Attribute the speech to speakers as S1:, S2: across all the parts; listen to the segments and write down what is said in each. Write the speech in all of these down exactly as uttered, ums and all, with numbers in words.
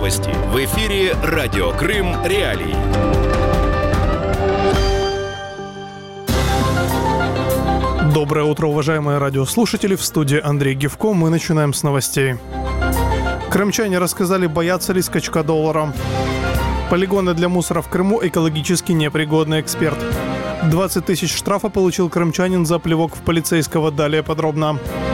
S1: Новости. В эфире Радио Крым Реалии.
S2: Доброе утро, уважаемые радиослушатели. В студии Андрей Гевко. Мы начинаем с новостей. Крымчане рассказали, боятся ли скачка доллара. Полигоны для мусора в Крыму экологически непригодный эксперт. двадцать тысяч штрафа получил крымчанин за плевок в полицейского. Далее подробно.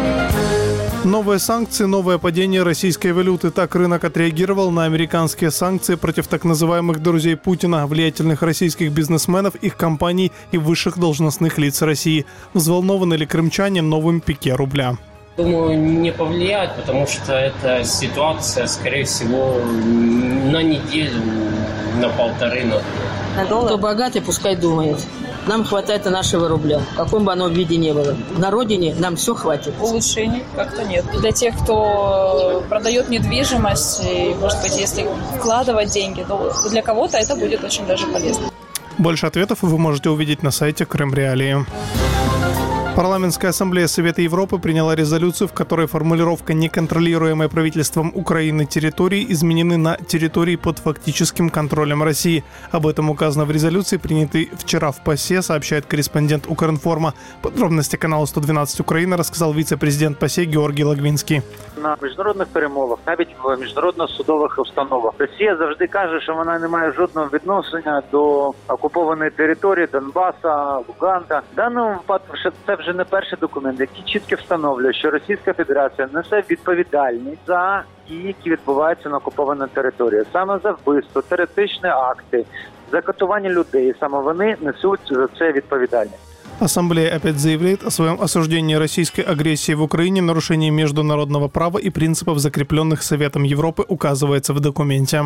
S2: Новые санкции, новое падение российской валюты. Так рынок отреагировал на американские санкции против так называемых друзей Путина, влиятельных российских бизнесменов, их компаний и высших должностных лиц России. Взволнованы ли крымчане новым пике рубля?
S3: Думаю, не повлияет, потому что эта ситуация, скорее всего, на неделю, на полторы, на две.
S4: Кто богатый, пускай думает. Нам хватает и нашего рубля, в каком бы оно виде ни было. На родине нам все хватит.
S5: Улучшений как-то нет. Для тех, кто продает недвижимость, и, может быть, если вкладывать деньги, то для кого-то это будет очень даже полезно.
S2: Больше ответов вы можете увидеть на сайте Крым Реалии. Парламентская ассамблея Совета Европы приняла резолюцию, в которой формулировка «неконтролируемой правительством Украины территории» изменены на «территории под фактическим контролем России». Об этом указано в резолюции, принятой вчера в ПАСЕ, сообщает корреспондент Укринформа. Подробности каналу сто двенадцать Украина рассказал вице-президент ПАСЕ Георгій Лагвінський.
S6: На міжнародних перемовах, навіть в міжнародно-судових установах, Росія завжди каже, що вона не має жодного відношення до окупованої території Донбаса, Луганська. В даному випадку це вже не перший документ, який чітко встановлює, що Російська Федерація несе відповідальність за дії, які відбуваються на окупованій території. Саме за вбивство, терористичні акти, за катування людей, саме вони несуть за це відповідальність.
S2: Ассамблея опять заявляет о своем осуждении российской агрессии в Украине, нарушении международного права и принципов, закрепленных Советом Европы, указывается в документе.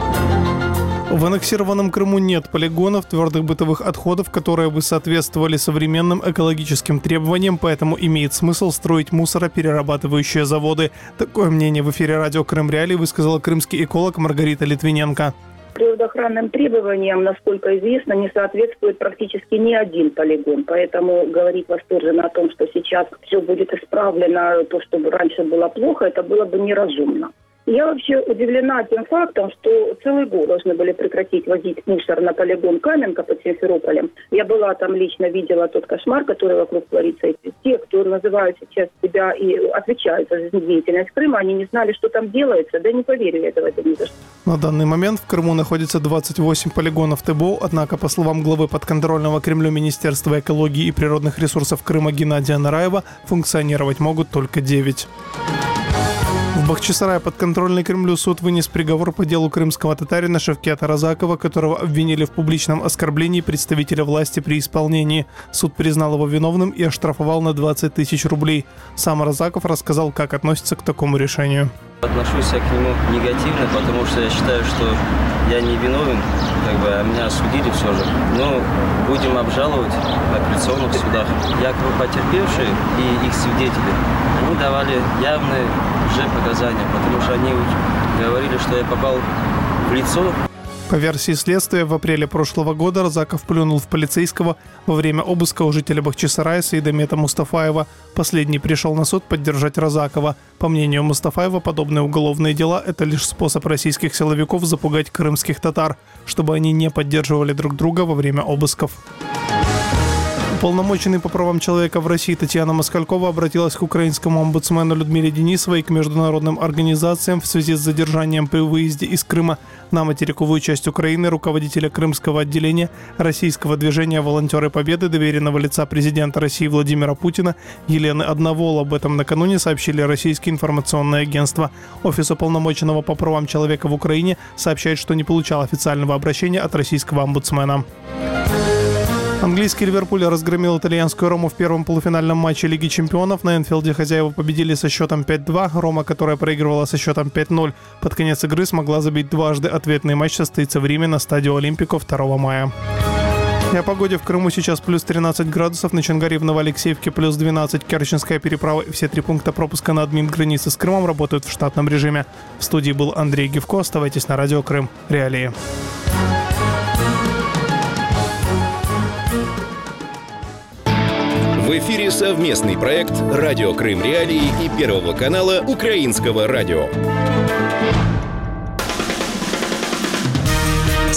S2: В аннексированном Крыму нет полигонов, твердых бытовых отходов, которые бы соответствовали современным экологическим требованиям, поэтому имеет смысл строить мусороперерабатывающие заводы. Такое мнение в эфире радио Крым Реалии высказала крымский эколог Маргарита Литвиненко.
S7: Природоохранным требованиям, насколько известно, не соответствует практически ни один полигон. Поэтому говорить восторженно о том, что сейчас все будет исправлено, то, что раньше было плохо, это было бы неразумно. Я вообще удивлена тем фактом, что целый год должны были прекратить возить мусор на полигон Каменка под Симферополем. Я была там, лично видела тот кошмар, который вокруг творится. И те, кто называют сейчас себя и отвечают за жизнедеятельность Крыма, они не знали, что там делается. Да не поверю я этого ни за что.
S2: На данный момент в Крыму находится двадцать восемь полигонов ТБО, однако, по словам главы подконтрольного Кремлю Министерства экологии и природных ресурсов Крыма Геннадия Нараева, функционировать могут только девять. В Бахчисарае подконтрольный Кремлю суд вынес приговор по делу крымского татарина Шевкета Разакова, которого обвинили в публичном оскорблении представителя власти при исполнении. Суд признал его виновным и оштрафовал на двадцать тысяч рублей. Сам Разаков рассказал, как относится к такому решению.
S8: Отношусь я к нему негативно, потому что я считаю, что я не виновен, как бы, а меня осудили все же. Но будем обжаловать в апелляционных судах. Якобы потерпевшие и их свидетели, они давали явные лжепоказания, потому что они говорили, что я попал в лицо.
S2: По версии следствия, в апреле прошлого года Разаков плюнул в полицейского во время обыска у жителя Бахчисарая Саидамета Мустафаева. Последний пришел на суд поддержать Разакова. По мнению Мустафаева, подобные уголовные дела – это лишь способ российских силовиков запугать крымских татар, чтобы они не поддерживали друг друга во время обысков. Уполномоченный по правам человека в России Татьяна Москалькова обратилась к украинскому омбудсмену Людмиле Денисовой и к международным организациям в связи с задержанием при выезде из Крыма на материковую часть Украины руководителя крымского отделения российского движения «Волонтеры Победы», доверенного лица президента России Владимира Путина Елены Одновол. Об этом накануне сообщили российские информационные агентства. Офис уполномоченного по правам человека в Украине сообщает, что не получал официального обращения от российского омбудсмена. Английский Ливерпуль разгромил итальянскую Рому в первом полуфинальном матче Лиги чемпионов. На Энфилде хозяева победили со счетом пять-два. Рома, которая проигрывала со счетом пять-ноль, под конец игры смогла забить дважды. Ответный матч состоится в Риме на стадио Олимпико второго мая. И о погоде в Крыму сейчас плюс тринадцать градусов, на Чангаре в Новоалексеевке плюс двенадцать, Керченская переправа и все три пункта пропуска на админ границы с Крымом работают в штатном режиме. В студии был Андрей Гевко. Оставайтесь на радио Крым Реалии.
S1: В эфире совместный проект «Радио Крым Реалии» и Первого канала Украинского радио.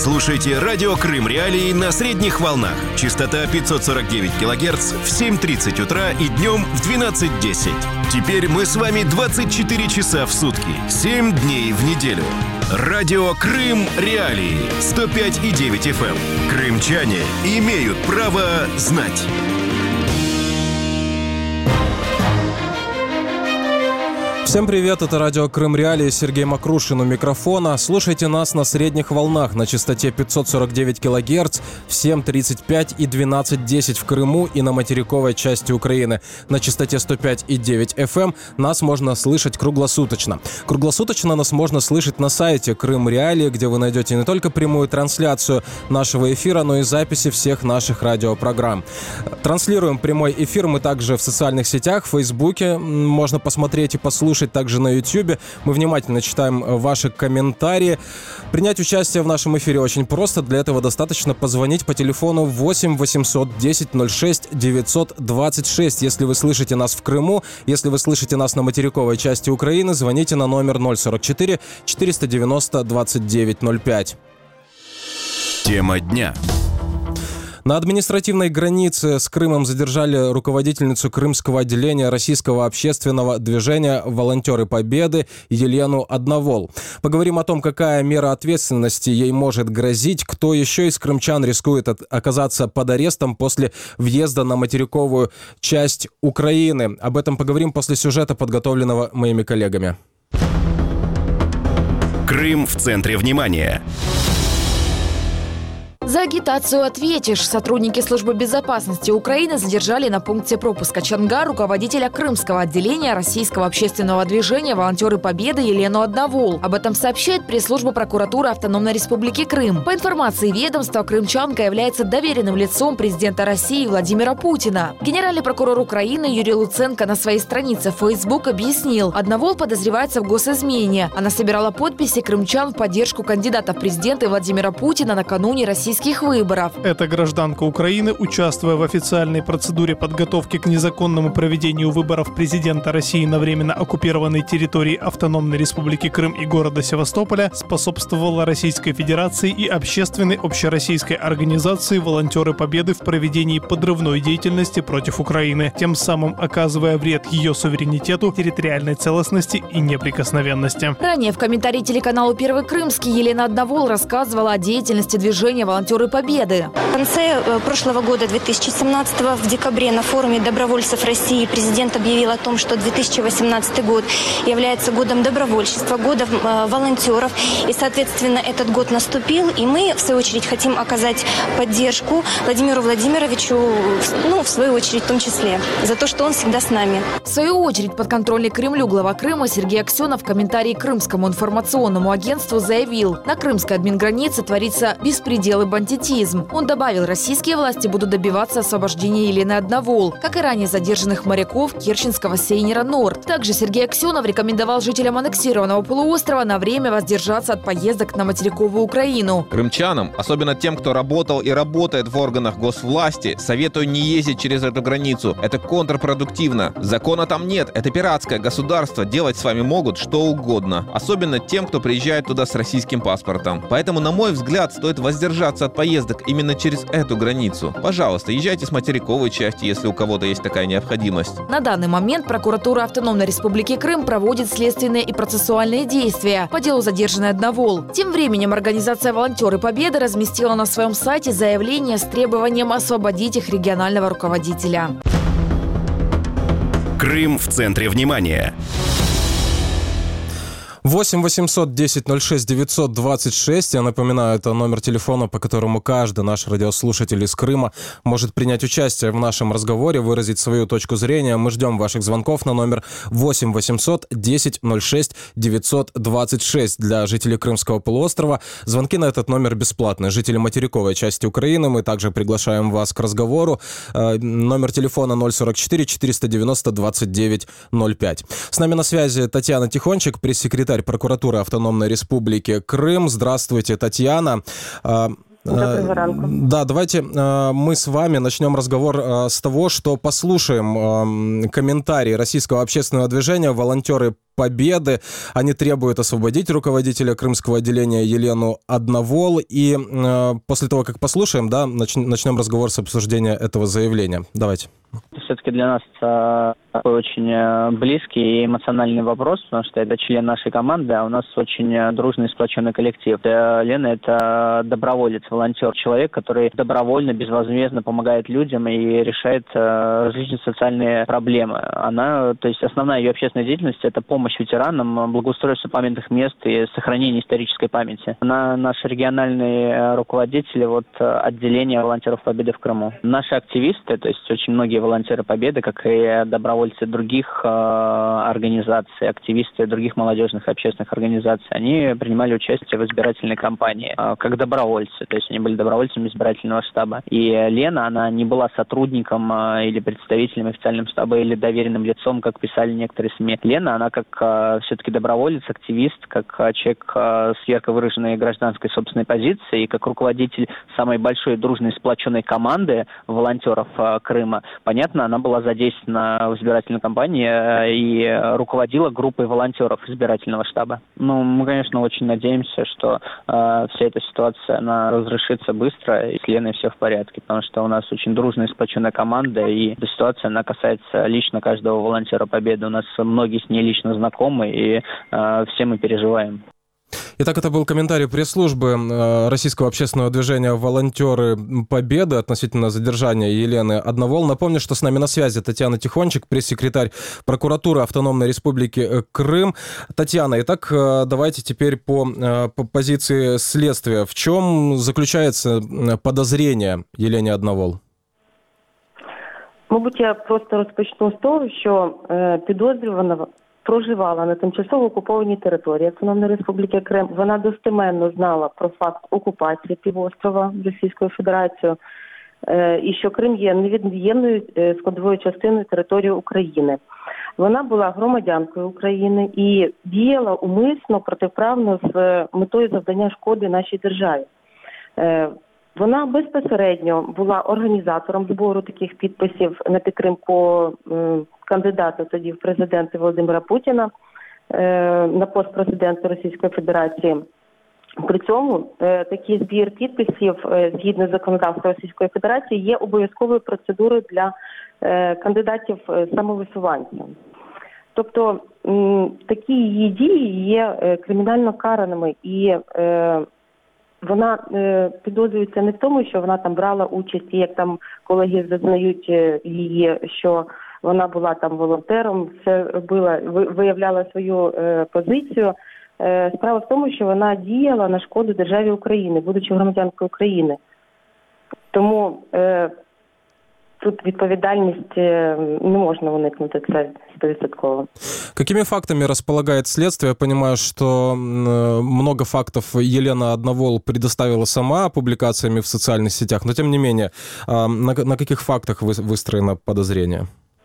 S1: Слушайте радио Крым Реалии на средних волнах. Частота пятьсот сорок девять килогерц в семь тридцать утра и днем в двенадцать десять. Теперь мы с вами двадцать четыре часа в сутки, семь дней в неделю. Радио Крым Реалии сто пять и девять эф эм. Крымчане имеют право знать.
S9: Всем привет, это радио Крым Реалии, Сергей Макрушин у микрофона. Слушайте нас на средних волнах на частоте пятьсот сорок девять килогерц в семь тридцать пять и двенадцать десять в Крыму и на материковой части Украины. На частоте сто пять и девять эф эм нас можно слышать круглосуточно. Круглосуточно нас можно слышать на сайте Крым Реалии, где вы найдете не только прямую трансляцию нашего эфира, но и записи всех наших радиопрограмм. Транслируем прямой эфир мы также в социальных сетях, в Фейсбуке. Можно посмотреть и послушать также на YouTube. Мы внимательно читаем ваши комментарии. Принять участие в нашем эфире очень просто. Для этого достаточно позвонить по телефону восемь восемьсот десять ноль шесть девятьсот двадцать шесть. Если вы слышите нас в Крыму, если вы слышите нас на материковой части Украины, звоните на номер ноль сорок четыре четыреста девяносто двадцать девять ноль пять.
S1: Тема дня.
S9: На административной границе с Крымом задержали руководительницу крымского отделения российского общественного движения «Волонтеры Победы» Елену Одновол. Поговорим о том, какая мера ответственности ей может грозить, кто еще из крымчан рискует оказаться под арестом после въезда на материковую часть Украины. Об этом поговорим после сюжета, подготовленного моими коллегами.
S1: Крым в центре внимания.
S10: За агитацию ответишь. Сотрудники службы безопасности Украины задержали на пункте пропуска Чангар руководителя крымского отделения российского общественного движения «Волонтеры Победы» Елену Одновол. Об этом сообщает пресс-служба прокуратуры Автономной Республики Крым. По информации ведомства, крымчанка является доверенным лицом президента России Владимира Путина. Генеральный прокурор Украины Юрий Луценко на своей странице в Facebook объяснил, Одновол подозревается в госизмене. Она собирала подписи крымчан в поддержку кандидата в президенты Владимира Путина накануне российских выборов.
S2: Эта гражданка Украины, участвуя в официальной процедуре подготовки к незаконному проведению выборов президента России на временно оккупированной территории Автономной Республики Крым и города Севастополя, способствовала Российской Федерации и общественной общероссийской организации «Волонтеры Победы» в проведении подрывной деятельности против Украины, тем самым оказывая вред ее суверенитету, территориальной целостности и неприкосновенности.
S10: Ранее в комментарии телеканалу «Первый Крымский» Елена Одновол рассказывала о деятельности движения «Волонтеры Победы».
S11: В конце прошлого года, две тысячи семнадцатого, в декабре на форуме добровольцев России президент объявил о том, что две тысячи восемнадцатый год является годом добровольчества, годом э, волонтеров. И, соответственно, этот год наступил, и мы, в свою очередь, хотим оказать поддержку Владимиру Владимировичу, ну, в свою очередь, в том числе, за то, что он всегда с нами.
S10: В свою очередь, подконтрольный Кремлю глава Крыма Сергей Аксенов в комментарии Крымскому информационному агентству заявил, на крымской админгранице творится беспредел и бандитизм. Он добавил, российские власти будут добиваться освобождения Елены Одновол, как и ранее задержанных моряков керченского сейнера «Норд». Также Сергей Аксенов рекомендовал жителям аннексированного полуострова на время воздержаться от поездок на материковую Украину.
S12: Крымчанам, особенно тем, кто работал и работает в органах госвласти, советую не ездить через эту границу. Это контрпродуктивно. Закона там нет. Это пиратское государство. Делать с вами могут что угодно. Особенно тем, кто приезжает туда с российским паспортом. Поэтому, на мой взгляд, стоит воздержаться от поездок именно через эту границу. Пожалуйста, езжайте с материковой части, если у кого-то есть такая необходимость.
S10: На данный момент прокуратура Автономной Республики Крым проводит следственные и процессуальные действия по делу задержанной Одновол. Тем временем организация «Волонтеры Победы» разместила на своем сайте заявление с требованием освободить их регионального руководителя.
S1: Крым в центре внимания.
S9: восемь восемьсот десять ноль шесть девятьсот двадцать шесть. Я напоминаю, это номер телефона, по которому каждый наш радиослушатель из Крыма может принять участие в нашем разговоре, выразить свою точку зрения. Мы ждем ваших звонков на номер восемь восемьсот десять ноль шесть девятьсот двадцать шесть. Для жителей Крымского полуострова звонки на этот номер бесплатные. Жители материковой части Украины мы также приглашаем вас к разговору. Номер телефона ноль сорок четыре четыреста девяносто двадцать девять ноль пять. С нами на связи Татьяна Тихончик, пресс-секретарь прокуратуры Автономной Республики Крым. Здравствуйте, Татьяна.
S13: Доброго ранку.
S9: Да, давайте мы с вами начнем разговор с того, что послушаем комментарии российского общественного движения «Волонтеры Победы». Они требуют освободить руководителя крымского отделения Елену Одновол. И после того, как послушаем, да, начнем разговор с обсуждения этого заявления. Давайте.
S14: Все-таки для нас это такой очень близкий и эмоциональный вопрос, потому что это член нашей команды, а у нас очень дружный, сплоченный коллектив. Лена – это доброволец, волонтер, человек, который добровольно, безвозмездно помогает людям и решает различные социальные проблемы. Она, то есть основная ее общественная деятельность – это помощь ветеранам, благоустройство памятных мест и сохранение исторической памяти. Она наш региональный руководитель вот, отделения волонтеров Победы в Крыму. Наши активисты, то есть очень многие волонтеры Победы, как и добровольцы других э, организаций, активисты других молодежных и общественных организаций, они принимали участие в избирательной кампании э, как добровольцы, то есть они были добровольцами избирательного штаба. И Лена, она не была сотрудником э, или представителем официального штаба или доверенным лицом, как писали некоторые СМИ. Лена, она как э, все-таки доброволец, активист, как э, человек э, с ярко выраженной гражданской собственной позицией и как руководитель самой большой дружной сплоченной команды волонтеров э, Крыма. Понятно, она была задействована в избирательной кампании и руководила группой волонтеров избирательного штаба. Ну, мы, конечно, очень надеемся, что э, вся эта ситуация, она разрешится быстро, и с Леной все в порядке, потому что у нас очень дружная и сплоченная команда, и эта ситуация, она касается лично каждого волонтера Победы. У нас многие с ней лично знакомы, и э, все мы переживаем.
S9: Итак, это был комментарий пресс-службы российского общественного движения «Волонтеры Победы» относительно задержания Елены Одновол. Напомню, что с нами на связи Татьяна Тихончик, пресс-секретарь прокуратуры Автономной Республики Крым. Татьяна, итак, давайте теперь по, по позиции следствия. В чем заключается подозрение Елене Одновол?
S13: Мабуть, я просто розпочну з того, що е, підозрювана проживала на тимчасово окупованій території Автономної Республіки Крим. Вона достеменно знала про факт окупації півострова Російською Федерацією е, і що Крим є невід'ємною е, складовою частиною території України. Вона була громадянкою України і діяла умисно, протиправно з метою завдання шкоди нашій державі. Е, Вона безпосередньо була організатором збору таких підписів на підтримку е, кандидата тоді в президенти Володимира Путіна е, на пост президента Російської Федерації. При цьому е, такий збір підписів е, згідно з законодавством Російської Федерації є обов'язковою процедурою для е, кандидатів самовисуванців. Тобто м, такі її дії є е, кримінально караними і е, вона е, підозрюється не в тому, що вона там брала участь, і як там колеги зазнають її, що вона була там волонтером, все робила, виявляла свою е, позицію. Е, справа в тому, що вона діяла на шкоду державі України, будучи громадянкою України. Тому е, тут відповідальність не можна уникнути, це сто відсотків.
S9: Какими фактами располагает следствие? Я понимаю, что много фактов Елена Одновол предоставила сама публикациями в социальных сетях, но тем не менее, на, на каких фактах выстроено подозрение?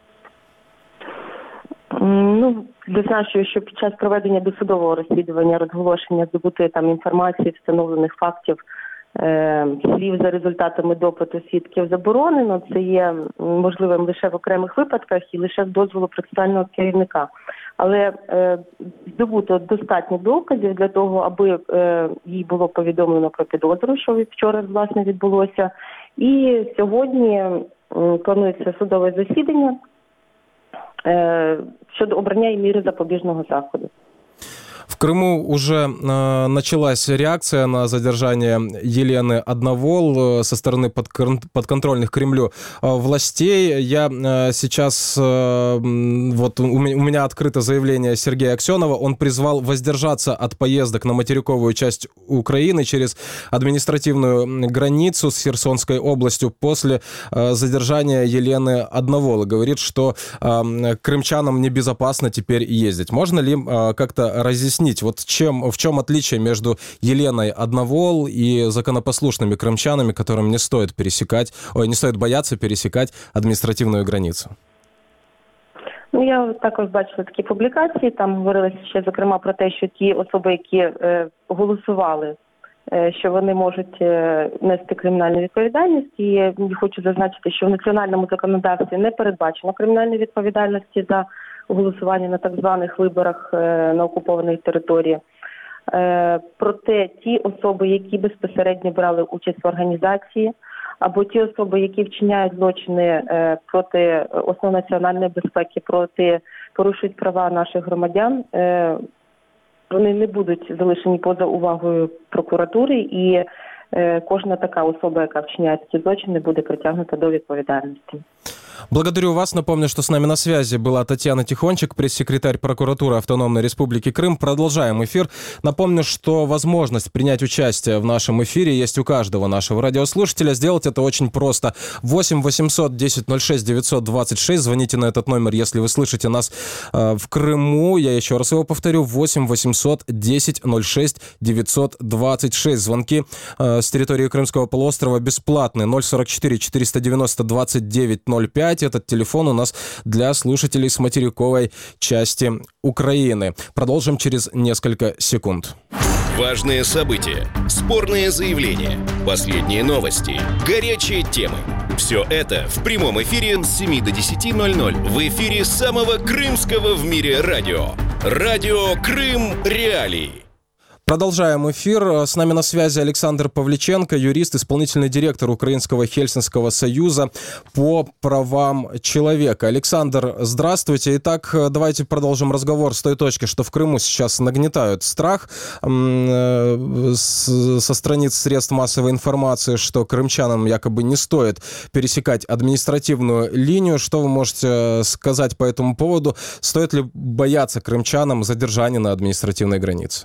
S13: Ну, зазначую, що під час проведення досудового розслідування, розголошення здобутої там інформації, встановлених фактів, е, слів за результатами допиту свідків заборонено. Це є можливим лише в окремих випадках і лише з дозволу процесуального керівника. Але е, здобуто достатньо доказів для того, аби е, їй було повідомлено про підозру, що вчора, власне, відбулося. І сьогодні е, планується судове засідання е, щодо обрання і міри запобіжного заходу.
S9: В Крыму уже э, началась реакция на задержание Елены Одновол со стороны подконтрольных Кремлю э, властей. Я э, сейчас, э, вот у меня, у меня открыто заявление Сергея Аксенова. Он призвал воздержаться от поездок на материковую часть Украины через административную границу с Херсонской областью после э, задержания Елены Одновол. Говорит, что э, крымчанам небезопасно теперь ездить. Можно ли э, как-то разъяснить, вот чем, в чем отличие между Еленой Одновол и законопослушными крымчанами, которым не стоит пересекать, ой, не стоит бояться пересекать адміністративну границю?
S13: Ну, я також бачила такі публікації, там говорилося ще, зокрема, про те, що ті особи, які е, голосували що вони можуть нести кримінальну відповідальність. І я хочу зазначити, що в національному законодавстві не передбачено кримінальної відповідальності за голосування на так званих виборах на окупованій території. Проте ті особи, які безпосередньо брали участь в організації, або ті особи, які вчиняють злочини проти основ національної безпеки, проти порушують права наших громадян, вони не будуть залишені поза увагою прокуратури, і кожна така особа, яка вчиняє ці злочини, буде притягнута до відповідальності.
S9: Благодарю вас. Напомню, что с нами на связи была Татьяна Тихончик, пресс-секретарь прокуратуры Автономной Республики Крым. Продолжаем эфир. Напомню, что возможность принять участие в нашем эфире есть у каждого нашего радиослушателя. Сделать это очень просто. восемь восемьсот десять ноль шесть девятьсот двадцать шесть. Звоните на этот номер, если вы слышите нас э, в Крыму. Я еще раз его повторю. восемь восемьсот десять ноль шесть девятьсот двадцать шесть. Звонки э, с территории Крымского полуострова бесплатные. ноль сорок четыре четыреста девяносто двадцать девять ноль пять. Этот телефон у нас для слушателей с материковой части Украины. Продолжим через несколько секунд.
S1: Важные события, спорные заявления, последние новости, горячие темы. Все это в прямом эфире с семи до десяти ноль ноль в эфире самого крымского в мире радио. Радио Крым Реалии.
S9: Продолжаем эфир. С нами на связи Александр Павличенко, юрист, исполнительный директор Украинского Хельсинского союза по правам человека. Александр, здравствуйте. Итак, давайте продолжим разговор с той точки, что в Крыму сейчас нагнетают страх со страниц средств массовой информации, что крымчанам якобы не стоит пересекать административную линию. Что вы можете сказать по этому поводу? Стоит ли бояться крымчанам задержания на административной границе?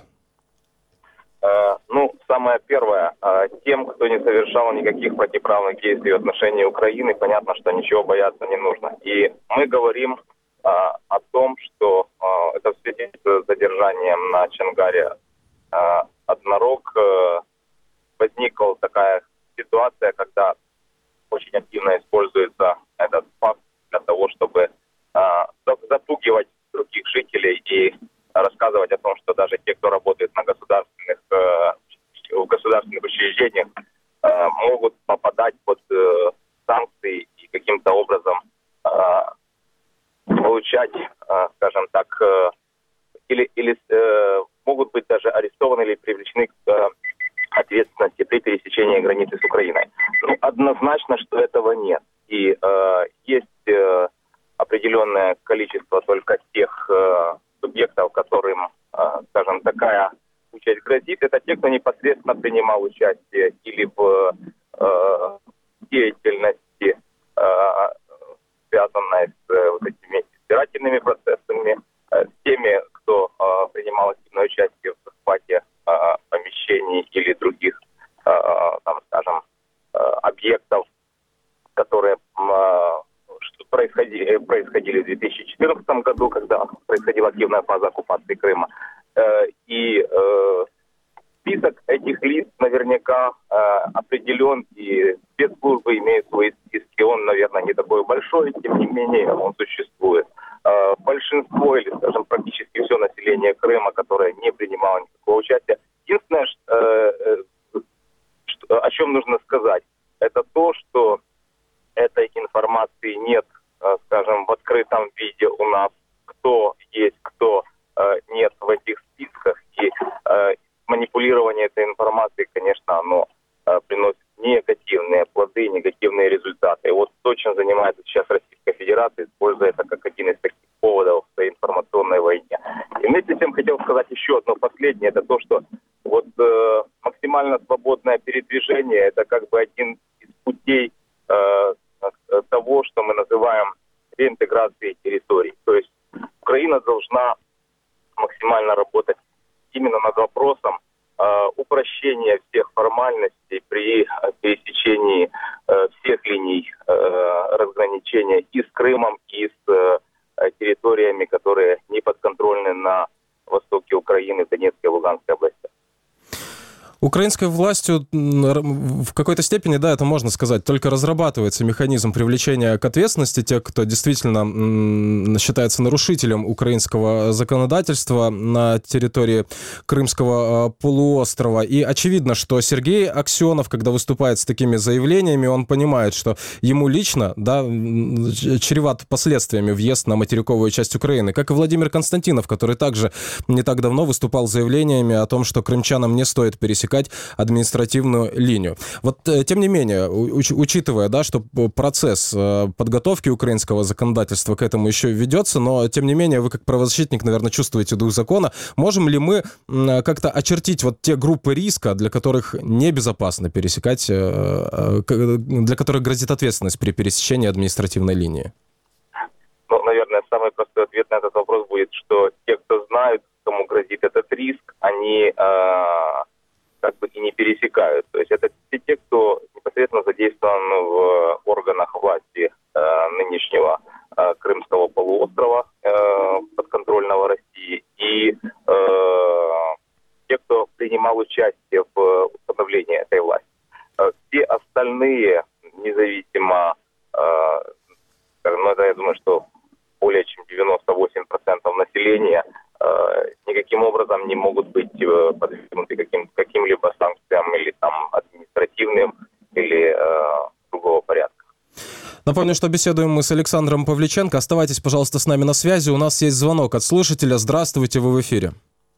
S15: Ну, самое первое, тем, кто не совершал никаких противоправных действий в отношении Украины, понятно, что ничего бояться не нужно. И мы говорим а, о том, что а, это в связи с задержанием на Чангаре а, однорог а, возникла такая ситуация, когда очень активно используется этот факт для того, чтобы а, запугивать других жителей и рассказывать о том, что даже те, кто работает на государственных, э, в государственных учреждениях, э, могут попадать под э, санкции и каким-то образом э, получать, э, скажем так, э, или, или э, могут быть даже арестованы или привлечены к э, ответственности при пересечении границы с Украиной. Ну, однозначно, что этого нет. И э, есть э, определенное количество только тех э, субъектов, которым, скажем, такая участь грозит, это те, кто непосредственно принимал участие или в э, деятельности, э, связанной с э, вот этими избирательными процессами, э, с теми, кто э, принимал активное участие в захвате э, помещений или других, э, там, скажем, э, объектов, которые э, происходили, происходили в две тысячи четырнадцатом году, когда происходила активная фаза оккупации Крыма. И список этих лиц наверняка определен, и спецслужбы имеют свои списки. Он, наверное, не такой большой, тем не менее он существует. Большинство, или, скажем, практически все население Крыма, которое не принимало никакого участия. Единственное, о чем нужно сказать, это то, что этой информации нет, скажем, в открытом виде у нас, кто есть, кто нет в этих списках. И манипулирование этой информацией, конечно, оно приносит негативные плоды, негативные результаты. И вот то, чем занимается сейчас Российская Федерация, используя это как один из таких поводов в своей информационной войне. И вместе с тем хотел сказать еще одно последнее, это то, что вот э, максимально свободное передвижение, это как бы один из путей э, того, что мы называем реинтеграцией территорий. То есть Украина должна максимально работать именно над вопросом э, упрощения всех формальностей при э, пересечении э, всех линий э, разграничения и с Крымом, и с э, территориями, которые не подконтрольны на востоке Украины, в Донецкой и Луганской области.
S9: Украинской властью в какой-то степени, да, это можно сказать, только разрабатывается механизм привлечения к ответственности тех, кто действительно считается нарушителем украинского законодательства на территории Крымского полуострова. И очевидно, что Сергей Аксенов, когда выступает с такими заявлениями, он понимает, что ему лично, да, чреват последствиями въезд на материковую часть Украины. Как и Владимир Константинов, который также не так давно выступал с заявлениями о том, что крымчанам не стоит пересекать административную линию. Вот, тем не менее, уч- учитывая, да, что процесс подготовки украинского законодательства к этому еще ведется, но, тем не менее, вы как правозащитник, наверное, чувствуете дух закона. Можем ли мы как-то очертить вот те группы риска, для которых небезопасно пересекать, для которых грозит ответственность при пересечении административной линии?
S15: Ну, наверное, самый простой ответ на этот вопрос будет, что те, кто знают, кому грозит этот риск, они э, как бы и не пересекают. То есть это те, те, кто непосредственно задействован в органах власти э, нынешнего э, Крымского полуострова, э, подконтрольного России, и э, те, кто принимал участие в установлении этой власти. Э, все остальные, независимо, э, ну, это, я думаю, что более чем девяносто восемь процентов населения э, никаким образом не могут быть э, подвергнуты каким, каким-либо санкциям или там административным или э, другого порядка.
S9: Напомню, что беседуем мы с Александром Павличенко. Оставайтесь, пожалуйста, с нами на связи. У нас есть звонок от слушателя. Здравствуйте, вы в эфире.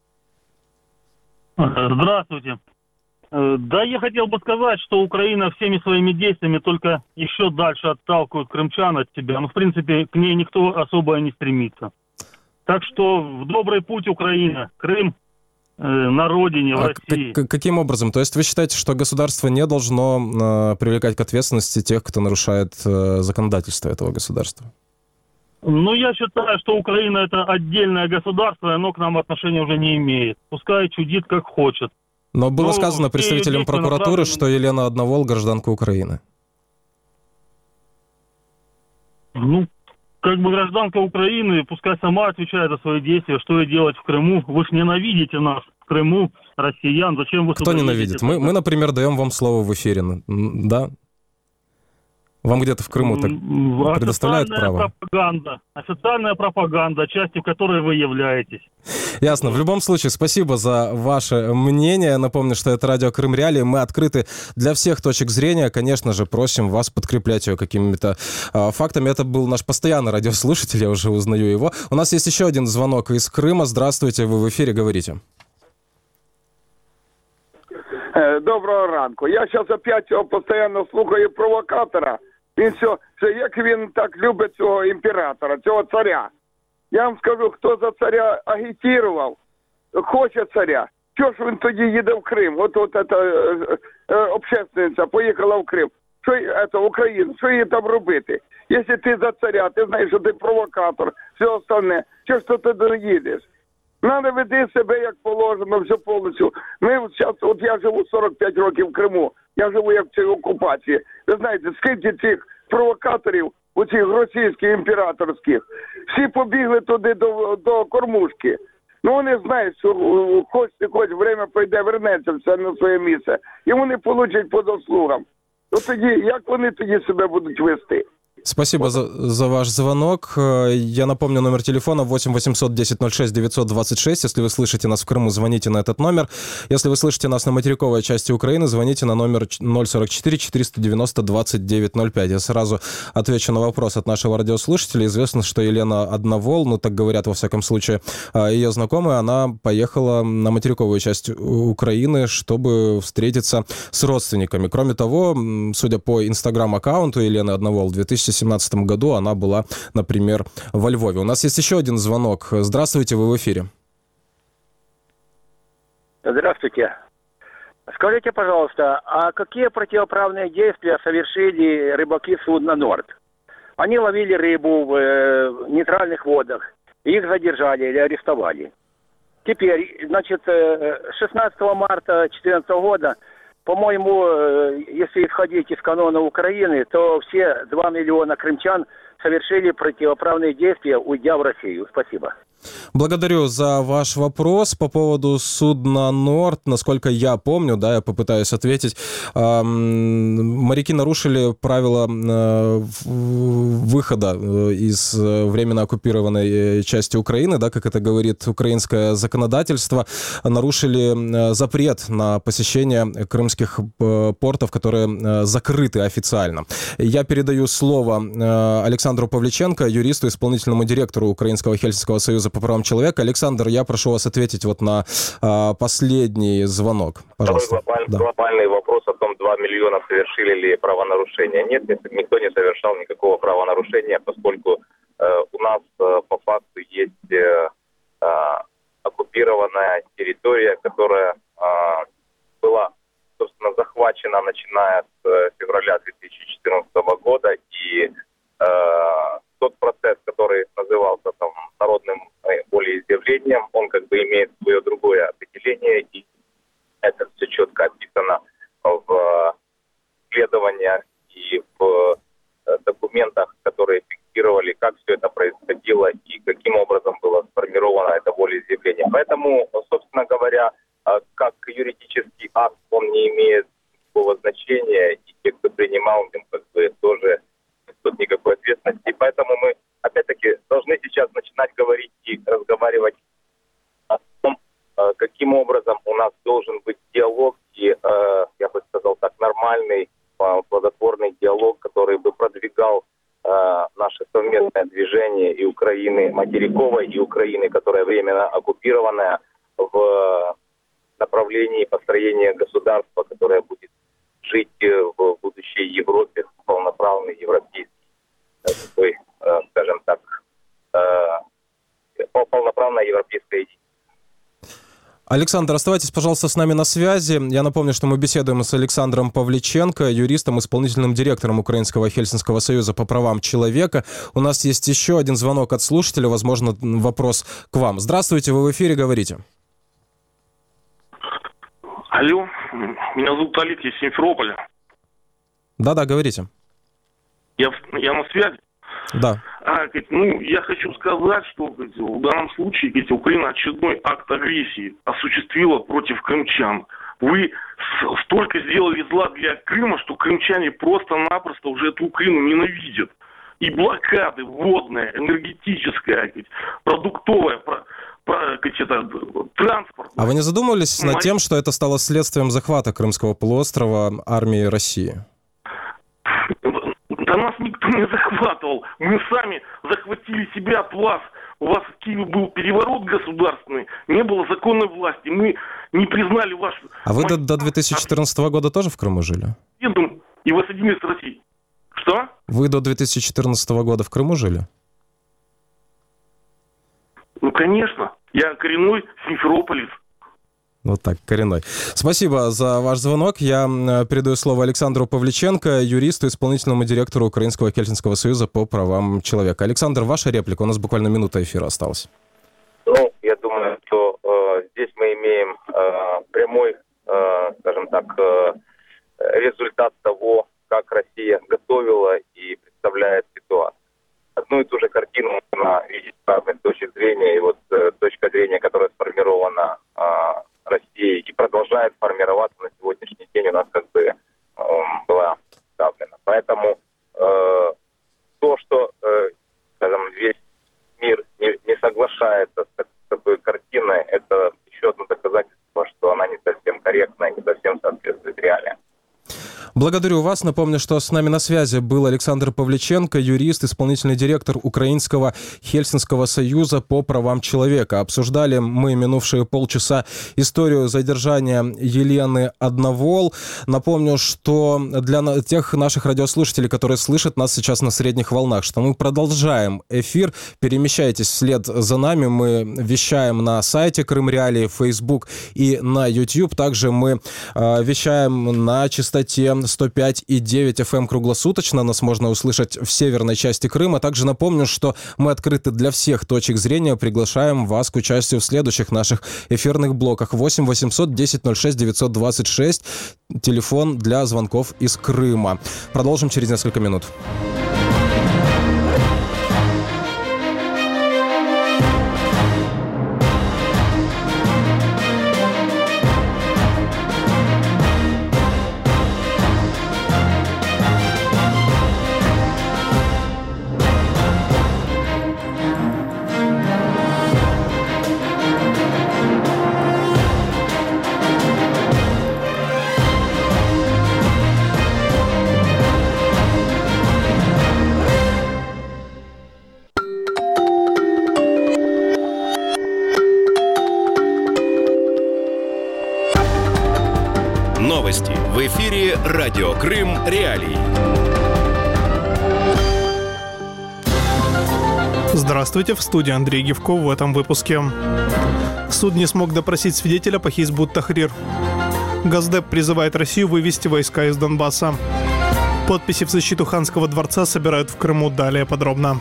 S16: Здравствуйте. Да, я хотел бы сказать, что Украина всеми своими действиями только еще дальше отталкивает крымчан от себя. Ну, в принципе, к ней никто особо не стремится. Так что в добрый путь Украина, Крым э, на родине, в
S9: а
S16: России.
S9: К- каким образом? То есть вы считаете, что государство не должно э, привлекать к ответственности тех, кто нарушает э, законодательство этого государства?
S16: Ну, я считаю, что Украина это отдельное государство, и оно к нам отношения уже не имеет. Пускай чудит как хочет.
S9: Но было
S16: ну,
S9: сказано представителям прокуратуры, что Елена Одновол гражданка Украины.
S16: Ну, как бы гражданка Украины, пускай сама отвечает за свои действия, что ей делать в Крыму. Вы же ненавидите нас в Крыму, россиян. Зачем вы...
S9: Кто ненавидит? Мы, мы, например, даем вам слово в эфире, да? Вам где-то в Крыму так предоставляют право?
S16: Пропаганда, официальная пропаганда, частью которой вы являетесь.
S9: Ясно. В любом случае, спасибо за ваше мнение. Напомню, что это радио Крым Реалии. Мы открыты для всех точек зрения. Конечно же, просим вас подкреплять ее какими-то э, фактами. Это был наш постоянный радиослушатель, я уже узнаю его. У нас есть еще один звонок из Крыма. Здравствуйте, вы в эфире, говорите.
S17: Доброго ранку. Я зараз опять постійно слухаю провокатора. Він все, все, як він так любить цього імператора, цього царя. Я вам скажу, хто за царя агітував, хоче царя. Чого ж він тоді їде в Крим? От от ця е, е, общественниця поїхала в Крим. Що це Україна? Що їй там робити? Якщо ти за царя, ти знаєш, що ти провокатор, все остальне. Чого ж ти туди їдеш? Надо веди себе як положено, все повністю. Ми зараз, от я живу сорок п'ять років в Криму, я живу як в цій окупації. Ви знаєте, скільки цих провокаторів, оцих російських, імператорських, всі побігли туди до, до кормушки. Ну вони знають, що хоч не хоч, время пройде, вернеться все на своє місце. І вони получать по заслугам. Ну тоді, як вони тоді себе будуть вести?
S9: Спасибо за, за ваш звонок. Я напомню номер телефона восемь восемьсот десять ноль шесть девятьсот двадцать шесть. Если вы слышите нас в Крыму, звоните на этот номер. Если вы слышите нас на материковой части Украины, звоните на номер ноль сорок четыре четыреста девяносто двадцать девять ноль пять. Я сразу отвечу на вопрос от нашего радиослушателя. Известно, что Елена Одновол, ну так говорят во всяком случае, ее знакомая, она поехала на материковую часть Украины, чтобы встретиться с родственниками. Кроме того, судя по инстаграм-аккаунту Елены Одновол, в две тысячи семнадцатом году она была, например, во Львове. У нас есть еще один звонок. Здравствуйте, вы в эфире.
S18: Здравствуйте. Скажите, пожалуйста, а какие противоправные действия совершили рыбаки судна «Норд»? Они ловили рыбу в э, нейтральных водах, их задержали или арестовали. Теперь, значит, шестнадцатого марта две тысячи четырнадцатого года, по-моему, если исходить из канона Украины, то все два миллиона крымчан совершили противоправные действия, уйдя в Россию. Спасибо.
S9: Благодарю за ваш вопрос по поводу судна «Норд». Насколько я помню, да, я попытаюсь ответить, моряки нарушили правила выхода из временно оккупированной части Украины, да, как это говорит украинское законодательство, нарушили запрет на посещение крымских портов, которые закрыты официально. Я передаю слово Александру Павличенко, юристу, исполнительному директору Украинского Хельсинского союза по правам человека. Александр, я прошу вас ответить вот на а, последний звонок. Пожалуйста.
S15: Второй глобаль,
S9: да.
S15: глобальный вопрос о том, два миллиона совершили ли правонарушения. Нет, никто не совершал никакого правонарушения, поскольку э, у нас э, по факту есть э, э, оккупированная территория, которая э, была, собственно, захвачена, начиная с э, февраля две тысячи четырнадцатого года, и э, тот процесс, который назывался там народным волеизъявлением, он как бы имеет свое другое определение, и это все четко описано в исследованиях и в документах, которые фиксировали, как все это происходило и каким образом было сформировано это волеизъявление. Поэтому, собственно говоря, как юридический акт, он не имеет никакого значения, и те, кто принимал, им как бы тоже тут никакой ответственности. Поэтому мы, опять-таки, должны сейчас начинать говорить и разговаривать о том, каким образом у нас должен быть диалог, и, я бы сказал так, нормальный, плодотворный диалог, который бы продвигал наше совместное движение и Украины материковой, и Украины, которая временно оккупированная, в направлении построения государства, которое будет жить в будущей Европе, полноправный европейский, такой, скажем так, полноправная европейская идея.
S9: Александр, оставайтесь, пожалуйста, с нами на связи. Я напомню, что мы беседуем с Александром Павличенко, юристом, исполнительным директором Украинского Хельсинского союза по правам человека. У нас есть еще один звонок от слушателя, возможно, вопрос к вам. Здравствуйте, вы в эфире, говорите.
S19: Алло, меня зовут Алик, я из Симферополя.
S9: Да-да, говорите.
S19: Я, я на связи?
S9: Да.
S19: А, ну, я хочу сказать, что в данном случае ведь Украина очередной акт агрессии осуществила против крымчан. Вы столько сделали зла для Крыма, что крымчане просто-напросто уже эту Украину ненавидят. И блокады водная, энергетическая, продуктовая, это, транспорт.
S9: А вы не задумывались над тем, что это стало следствием захвата Крымского полуострова армией России?
S19: Да нас никто не захватывал. Мы сами захватили себя от вас. У вас в Киеве был переворот государственный, не было законной власти. Мы не признали ваш...
S9: А вы до, до две тысячи четырнадцатого года тоже в Крыму жили?
S19: И воссоединились с Россией. Что?
S9: Вы до две тысячи четырнадцатого года в Крыму жили?
S19: Ну, конечно. Я коренной симферополец.
S9: Вот так, коренной. Спасибо за ваш звонок. Я передаю слово Александру Павличенко, юристу, исполнительному директору Украинского Хельсинского союза по правам человека. Александр, ваша реплика. У нас буквально минута эфира осталась.
S15: Ну, я думаю, что э, здесь мы имеем э, прямой, э, скажем так, э, результат того, как Россия готовила и представляет ситуацию. Одну и ту же картину можно видеть с разных точек зрения. И вот э, точка зрения, которая сформирована э, Россией и продолжает формироваться на сегодняшний день, у нас как бы э, была ставлена. Поэтому э, то, что, э, скажем, весь мир не, не соглашается с, с такой картиной, это еще одно доказательство, что она не совсем корректная, не совсем соответствует реалиям.
S9: Благодарю вас. Напомню, что с нами на связи был Александр Павличенко, юрист, исполнительный директор Украинского Хельсинского союза по правам человека. Обсуждали мы минувшие полчаса историю задержания Елены Одновол. Напомню, что для тех наших радиослушателей, которые слышат нас сейчас на средних волнах, что мы продолжаем эфир. Перемещайтесь вслед за нами. Мы вещаем на сайте Крым Реалии, Facebook и на YouTube. Также мы э, вещаем на частоте сто пять и девять эф эм круглосуточно. Нас можно услышать в северной части Крыма. Также напомню, что мы открыты для всех точек зрения. Приглашаем вас к участию в следующих наших эфирных блоках. восемь восемьсот десять ноль шесть девятьсот двадцать шесть. Телефон для звонков из Крыма. Продолжим через несколько минут.
S1: В эфире «Радио Крым. Реалии».
S2: Здравствуйте, в студии Андрей Гевков в этом выпуске. Суд не смог допросить свидетеля по Хизбут Тахрир. Госдеп призывает Россию вывести войска из Донбасса. Подписи в защиту Ханского дворца собирают в Крыму. Далее подробно.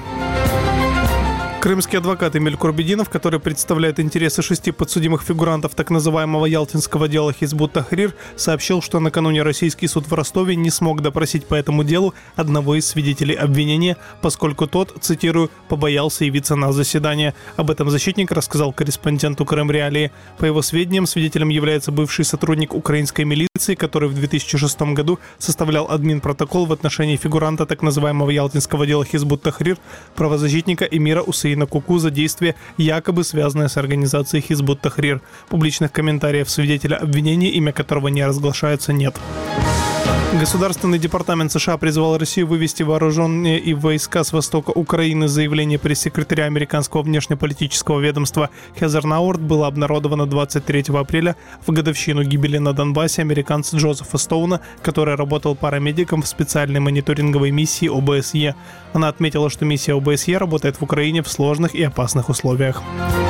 S2: Крымский адвокат Эмиль Курбединов, который представляет интересы шести подсудимых фигурантов так называемого ялтинского дела Хизбут Тахрир, сообщил, что накануне российский суд в Ростове не смог допросить по этому делу одного из свидетелей обвинения, поскольку тот, цитирую, «побоялся явиться на заседание». Об этом защитник рассказал корреспонденту Крым Реалии. По его сведениям, свидетелем является бывший сотрудник украинской милиции, который в две тысячи шестом году составлял админпротокол в отношении фигуранта так называемого ялтинского дела Хизбут Тахрир, правозащитника Эмира Усейна Куку за действие, якобы связанное с организацией Хизбут Тахрир. Публичных комментариев свидетеля обвинения, имя которого не разглашается, нет. Государственный департамент США призвал Россию вывести вооруженные и войска с востока Украины. Заявление пресс-секретаря американского внешнеполитического ведомства Хезер Науэрт было обнародовано двадцать третьего апреля в годовщину гибели на Донбассе американца Джозефа Стоуна, который работал парамедиком в специальной мониторинговой миссии О Бэ Эс Е. Она отметила, что миссия О Бэ Эс Е работает в Украине в сложных и опасных условиях.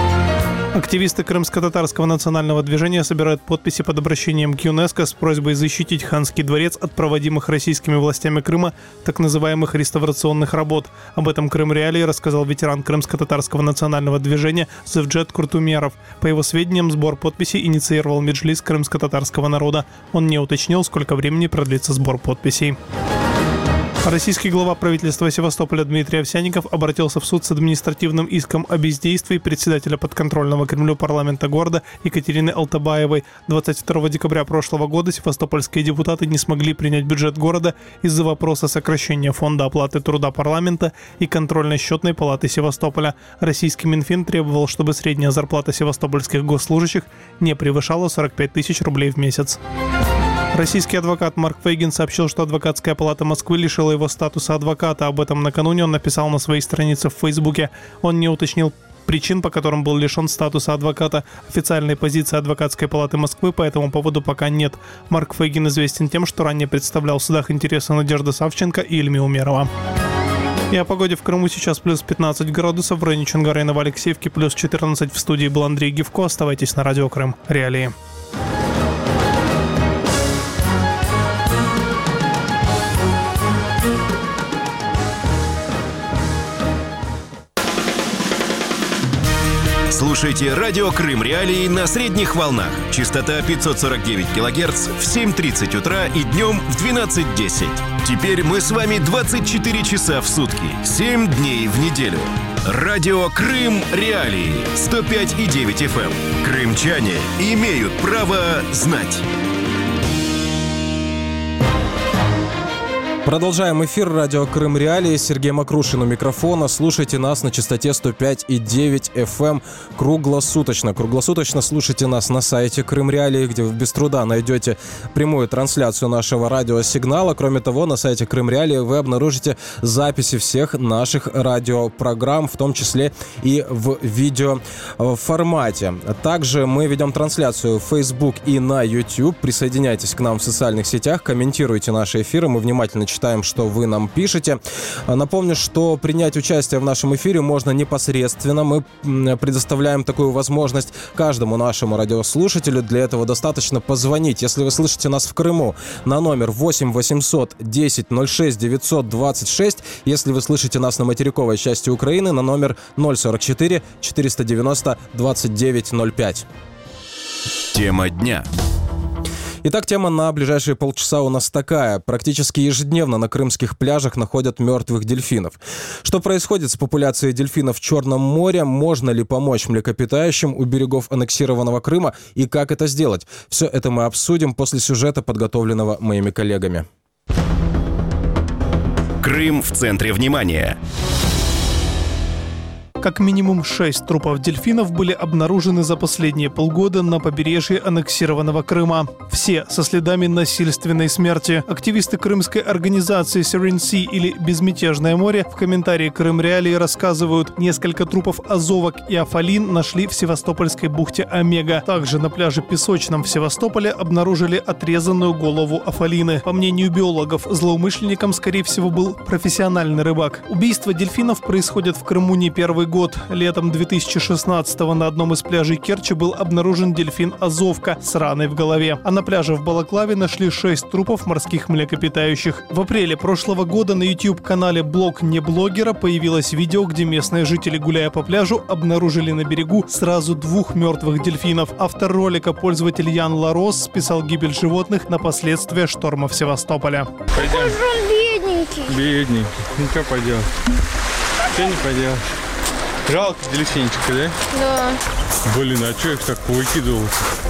S2: Активисты крымско-татарского национального движения собирают подписи под обращением к ЮНЕСКО с просьбой защитить Ханский дворец от проводимых российскими властями Крыма так называемых реставрационных работ. Об этом Крым Реалии рассказал ветеран крымско-татарского национального движения Зевджет Куртумеров. По его сведениям, сбор подписей инициировал Меджлис крымско-татарского народа. Он не уточнил, сколько времени продлится сбор подписей. Российский глава правительства Севастополя Дмитрий Овсянников обратился в суд с административным иском о бездействии председателя подконтрольного Кремлю парламента города Екатерины Алтабаевой. двадцать второго декабря прошлого года севастопольские депутаты не смогли принять бюджет города из-за вопроса сокращения фонда оплаты труда парламента и контрольно-счетной палаты Севастополя. Российский Минфин требовал, чтобы средняя зарплата севастопольских госслужащих не превышала сорок пять тысяч рублей в месяц. Российский адвокат Марк Фейгин сообщил, что адвокатская палата Москвы лишила его статуса адвоката. Об этом накануне он написал на своей странице в Фейсбуке. Он не уточнил причин, по которым был лишен статуса адвоката. Официальной позиции адвокатской палаты Москвы по этому поводу пока нет. Марк Фейгин известен тем, что ранее представлял в судах интересы Надежды Савченко и Ильми Умерова. И о погоде в Крыму сейчас плюс пятнадцать градусов, в районе Чонгара и Новоалексеевки плюс четырнадцать. В студии был Андрей Гевко. Оставайтесь на радио Крым Реалии.
S1: Слушайте «Радио Крым Реалии» на средних волнах. Частота пятьсот сорок девять килогерц в семь тридцать утра и днем в двенадцать десять. Теперь мы с вами двадцать четыре часа в сутки, семь дней в неделю. «Радио Крым Реалии» сто пять и девять эф эм. Крымчане имеют право знать.
S9: Продолжаем эфир. Радио Крым Реалии. Сергей Макрушин у микрофона. Слушайте нас на частоте сто пять и девять эф эм круглосуточно. Круглосуточно слушайте нас на сайте Крым Реалии, где вы без труда найдете прямую трансляцию нашего радиосигнала. Кроме того, на сайте Крым Реалии вы обнаружите записи всех наших радиопрограмм, в том числе и в видеоформате. Также мы ведем трансляцию в Facebook и на YouTube. Присоединяйтесь к нам в социальных сетях, комментируйте наши эфиры. Мы внимательно читаем Читаем, что вы нам пишете. Напомню, что принять участие в нашем эфире можно непосредственно. Мы предоставляем такую возможность каждому нашему радиослушателю. Для этого достаточно позвонить. Если вы слышите нас в Крыму, на номер восемь восемьсот десять ноль шесть девятьсот двадцать шесть. Если вы слышите нас на материковой части Украины, на номер ноль сорок четыре четыреста девяносто двадцать девять ноль пять.
S1: Тема дня.
S9: Итак, тема на ближайшие полчаса у нас такая. Практически ежедневно на крымских пляжах находят мертвых дельфинов. Что происходит с популяцией дельфинов в Черном море? Можно ли помочь млекопитающим у берегов аннексированного Крыма? И как это сделать? Все это мы обсудим после сюжета, подготовленного моими коллегами.
S1: Крым в центре внимания.
S2: Как минимум шесть трупов дельфинов были обнаружены за последние полгода на побережье аннексированного Крыма. Все со следами насильственной смерти. Активисты крымской организации Serene Sea или Безмятежное море в комментарии Крым Реалии рассказывают, несколько трупов азовок и афалин нашли в Севастопольской бухте Омега. Также на пляже Песочном в Севастополе обнаружили отрезанную голову афалины. По мнению биологов, злоумышленником, скорее всего, был профессиональный рыбак. Убийства дельфинов происходят в Крыму не первый год. Летом две тысячи шестнадцатого на одном из пляжей Керчи был обнаружен дельфин азовка с раной в голове. А на пляже в Балаклаве нашли шесть трупов морских млекопитающих. В апреле прошлого года на YouTube-канале «Блог не блогера» появилось видео, где местные жители, гуляя по пляжу, обнаружили на берегу сразу двух мертвых дельфинов. Автор ролика, пользователь Ян Ларос, списал гибель животных на последствия шторма в Севастополе.
S20: Пойдем. Бедненький. Бедненький. Ну что поделать? Что не поделать? Жалко дельфинчика, да?
S21: Да.
S20: Блин, а что их так выкидывал?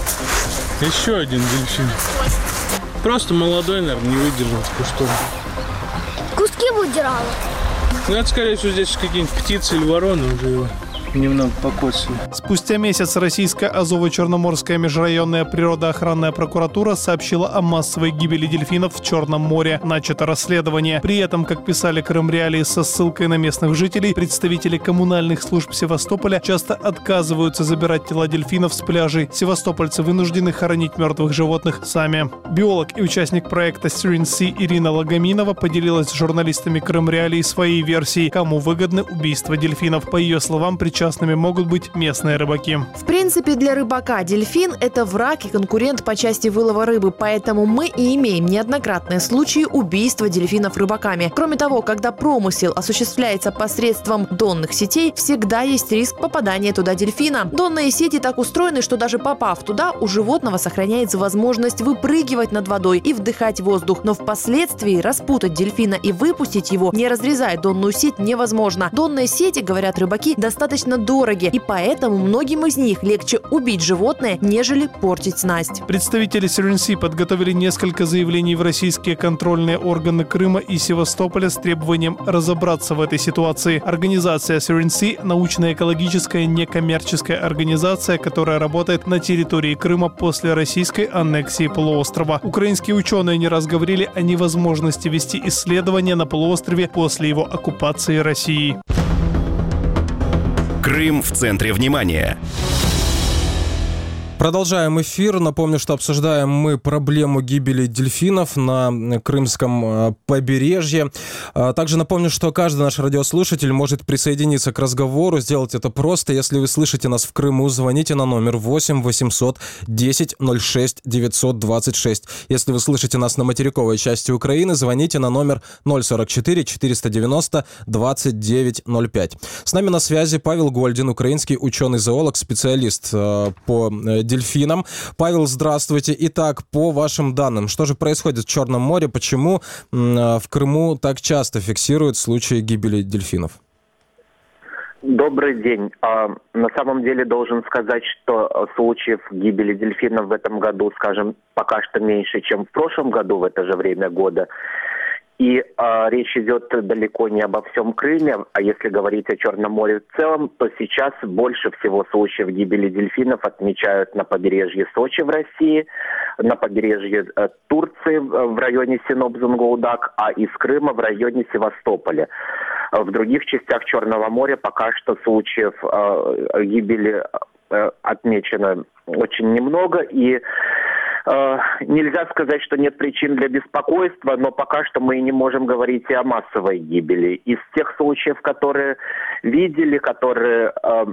S20: Еще один дельфин. Просто молодой, наверное, не выдержал в кустом.
S21: Куски выдирала.
S20: Ну, это, скорее всего, здесь какие-нибудь птицы или вороны уже его немного покосили.
S2: Спустя месяц российская Азово-Черноморская межрайонная природоохранная прокуратура сообщила о массовой гибели дельфинов в Черном море. Начато расследование. При этом, как писали Крым Реалии со ссылкой на местных жителей, представители коммунальных служб Севастополя часто отказываются забирать тела дельфинов с пляжей. Севастопольцы вынуждены хоронить мертвых животных сами. Биолог и участник проекта Serene Sea Ирина Лагоминова поделилась с журналистами Крым Реалии своей версией, кому выгодны убийства дельфинов. По ее словам, причастными могут быть местные рыбаки.
S22: В принципе, для рыбака дельфин – это враг и конкурент по части вылова рыбы, поэтому мы и имеем неоднократные случаи убийства дельфинов рыбаками. Кроме того, когда промысел осуществляется посредством донных сетей, всегда есть риск попадания туда дельфина. Донные сети так устроены, что даже попав туда, у животного сохраняется возможность выпрыгивать над водой и вдыхать воздух. Но впоследствии распутать дельфина и выпустить его, не разрезая донную сеть, невозможно. Донные сети, говорят рыбаки, достаточно дороги, и поэтому многим из них легче убить животное, нежели портить снасть.
S2: Представители Serene Sea подготовили несколько заявлений в российские контрольные органы Крыма и Севастополя с требованием разобраться в этой ситуации. Организация Serene Sea – научно-экологическая некоммерческая организация, которая работает на территории Крыма после российской аннексии полуострова. Украинские ученые не раз говорили о невозможности вести исследования на полуострове после его оккупации Россией.
S1: Крым в центре внимания.
S9: Продолжаем эфир. Напомню, что обсуждаем мы проблему гибели дельфинов на крымском побережье. Также напомню, что каждый наш радиослушатель может присоединиться к разговору. Сделать это просто. Если вы слышите нас в Крыму, звоните на номер восемь восемьсот десять ноль шесть девятьсот двадцать шесть. Если вы слышите нас на материковой части Украины, звоните на номер ноль сорок четыре четыреста девяносто двадцать девять ноль пять. С нами на связи Павел Гольдин, украинский ученый-зоолог, специалист по дельфинам. Павел, здравствуйте. Итак, по вашим данным, что же происходит в Черном море? Почему в Крыму так часто фиксируют случаи гибели дельфинов?
S23: Добрый день. На самом деле должен сказать, что случаев гибели дельфинов в этом году, скажем, пока что меньше, чем в прошлом году в это же время года. И э, речь идет далеко не обо всем Крыме, а если говорить о Черном море в целом, то сейчас больше всего случаев гибели дельфинов отмечают на побережье Сочи в России, на побережье э, Турции в районе Синop-Зунгулдак, а из Крыма в районе Севастополя. В других частях Черного моря пока что случаев э, гибели э, отмечено очень немного, и нельзя сказать, что нет причин для беспокойства, но пока что мы и не можем говорить и о массовой гибели. Из тех случаев, которые видели, которые,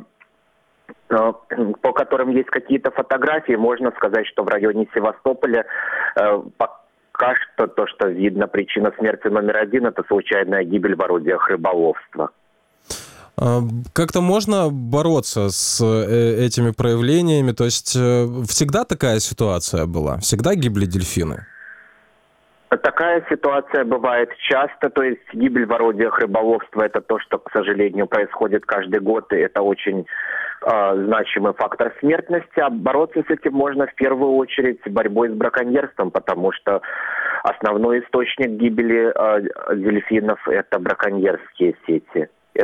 S23: по которым есть какие-то фотографии, можно сказать, что в районе Севастополя пока что то, что видно, причина смерти номер один – это случайная гибель в орудиях рыболовства.
S9: Как-то можно бороться с этими проявлениями? То есть всегда такая ситуация была? Всегда гибли дельфины?
S23: Такая ситуация бывает часто, то есть гибель в орудиях рыболовства – это то, что, к сожалению, происходит каждый год, и это очень э, значимый фактор смертности. А бороться с этим можно в первую очередь борьбой с браконьерством, потому что основной источник гибели э, дельфинов – это браконьерские сети.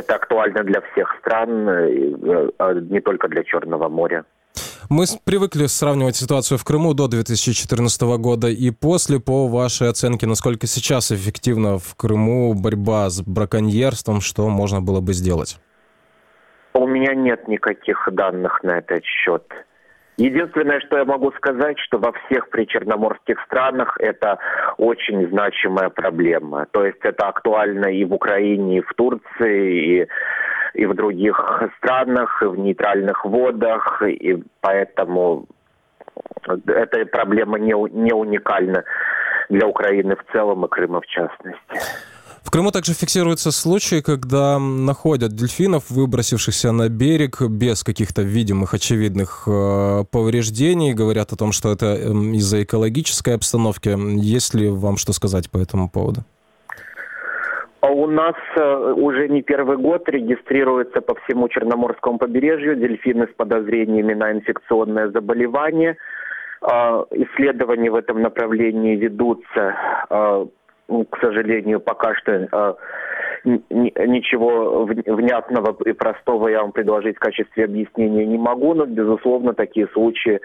S23: это актуально для всех стран, не только для Черного моря.
S9: Мы привыкли сравнивать ситуацию в Крыму до две тысячи четырнадцатого года и после. По вашей оценке, насколько сейчас эффективна в Крыму борьба с браконьерством, что можно было бы сделать?
S23: У меня нет никаких данных на этот счет. Единственное, что я могу сказать, что во всех причерноморских странах это очень значимая проблема. То есть это актуально и в Украине, и в Турции, и, и в других странах, и в нейтральных водах. И поэтому эта проблема не, не уникальна для Украины в целом и Крыма в частности.
S9: В Крыму также фиксируются случаи, когда находят дельфинов, выбросившихся на берег без каких-то видимых, очевидных э, повреждений. Говорят о том, что это из-за экологической обстановки. Есть ли вам что сказать по этому поводу?
S23: У нас уже не первый год регистрируются по всему Черноморскому побережью дельфины с подозрениями на инфекционное заболевание. Исследования в этом направлении ведутся. К сожалению, пока что э, ничего внятного и простого я вам предложить в качестве объяснения не могу, но, безусловно, такие случаи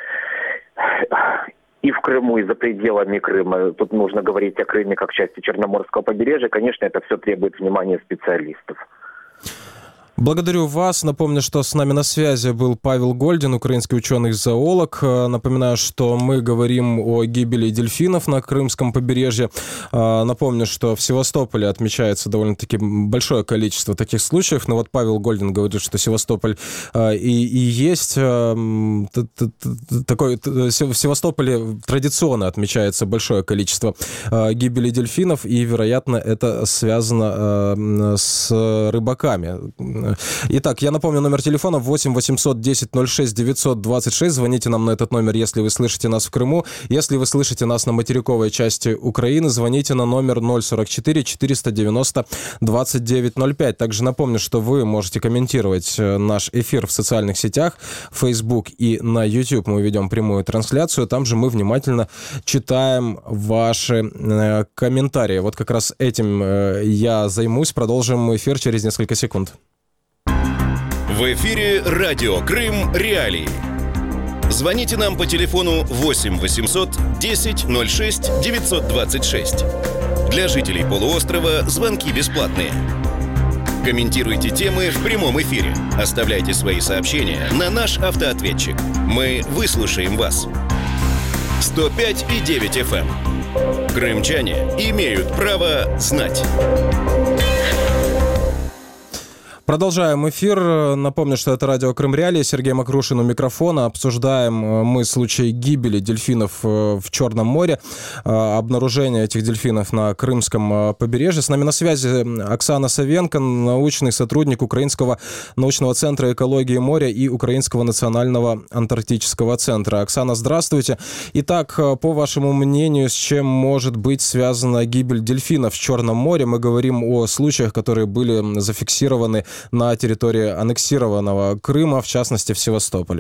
S23: и в Крыму, и за пределами Крыма. Тут нужно говорить о Крыме как части Черноморского побережья. Конечно, это все требует внимания специалистов.
S9: Благодарю вас. Напомню, что с нами на связи был Павел Гольдин, украинский ученый-зоолог. Напоминаю, что мы говорим о гибели дельфинов на Крымском побережье. Напомню, что в Севастополе отмечается довольно-таки большое количество таких случаев. Но вот Павел Гольдин говорит, что Севастополь и, и есть такой... В Севастополе традиционно отмечается большое количество гибели дельфинов, и, вероятно, это связано с рыбаками. Итак, я напомню, номер телефона восемь восемьсот десять ноль шесть девятьсот двадцать шесть. Звоните нам на этот номер, если вы слышите нас в Крыму. Если вы слышите нас на материковой части Украины, звоните на номер ноль сорок четыре четыреста девяносто двадцать девять ноль пять. Также напомню, что вы можете комментировать наш эфир в социальных сетях, в Facebook и на YouTube. Мы ведем прямую трансляцию. Там же мы внимательно читаем ваши э, комментарии. Вот как раз этим э, я займусь. Продолжим эфир через несколько секунд.
S1: В эфире радио Крым Реалии. Звоните нам по телефону восемь восемьсот десять ноль шесть девятьсот двадцать шесть. Для жителей полуострова звонки бесплатные. Комментируйте темы в прямом эфире. Оставляйте свои сообщения на наш автоответчик. Мы выслушаем вас. сто пять и девять эф эм. Крымчане имеют право знать.
S9: Продолжаем эфир. Напомню, что это радио Крым Реалии. Сергей Макрушин у микрофона. Обсуждаем мы случай гибели дельфинов в Черном море, обнаружение этих дельфинов на Крымском побережье. С нами на связи Оксана Савенко, научный сотрудник Украинского научного центра экологии моря и Украинского национального антарктического центра. Оксана, здравствуйте. Итак, по вашему мнению, с чем может быть связана гибель дельфинов в Черном море? Мы говорим о случаях, которые были зафиксированы на территории аннексированного Крыма, в частности, в Севастополе.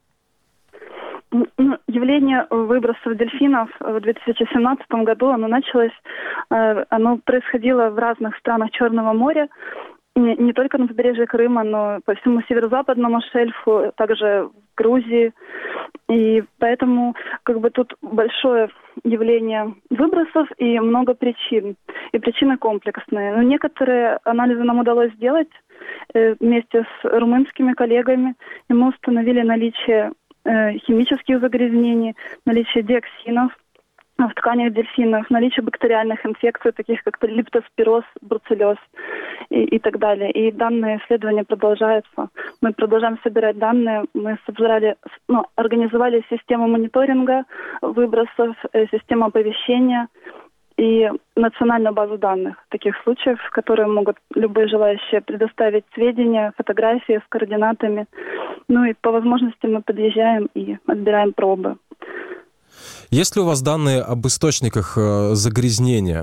S3: Явление выбросов дельфинов в две тысячи семнадцатом году, оно началось, оно происходило в разных странах Черного моря, не только на побережье Крыма, но по всему северо-западному шельфу, также в Грузии. И поэтому как бы тут большое явление выбросов и много причин. И причины комплексные. Но некоторые анализы нам удалось сделать э, вместе с румынскими коллегами. И мы установили наличие э, химических загрязнений, наличие диоксинов в тканях дельфинов, наличие бактериальных инфекций, таких как лептоспироз, бруцеллез и, и так далее. И данные исследования продолжаются. Мы продолжаем собирать данные. Мы собрали, ну, организовали систему мониторинга выбросов, э, систему оповещения и национальную базу данных таких случаев, в которые могут любые желающие предоставить сведения, фотографии с координатами. Ну и по возможности мы подъезжаем и отбираем пробы.
S9: Есть ли у вас данные об источниках загрязнения?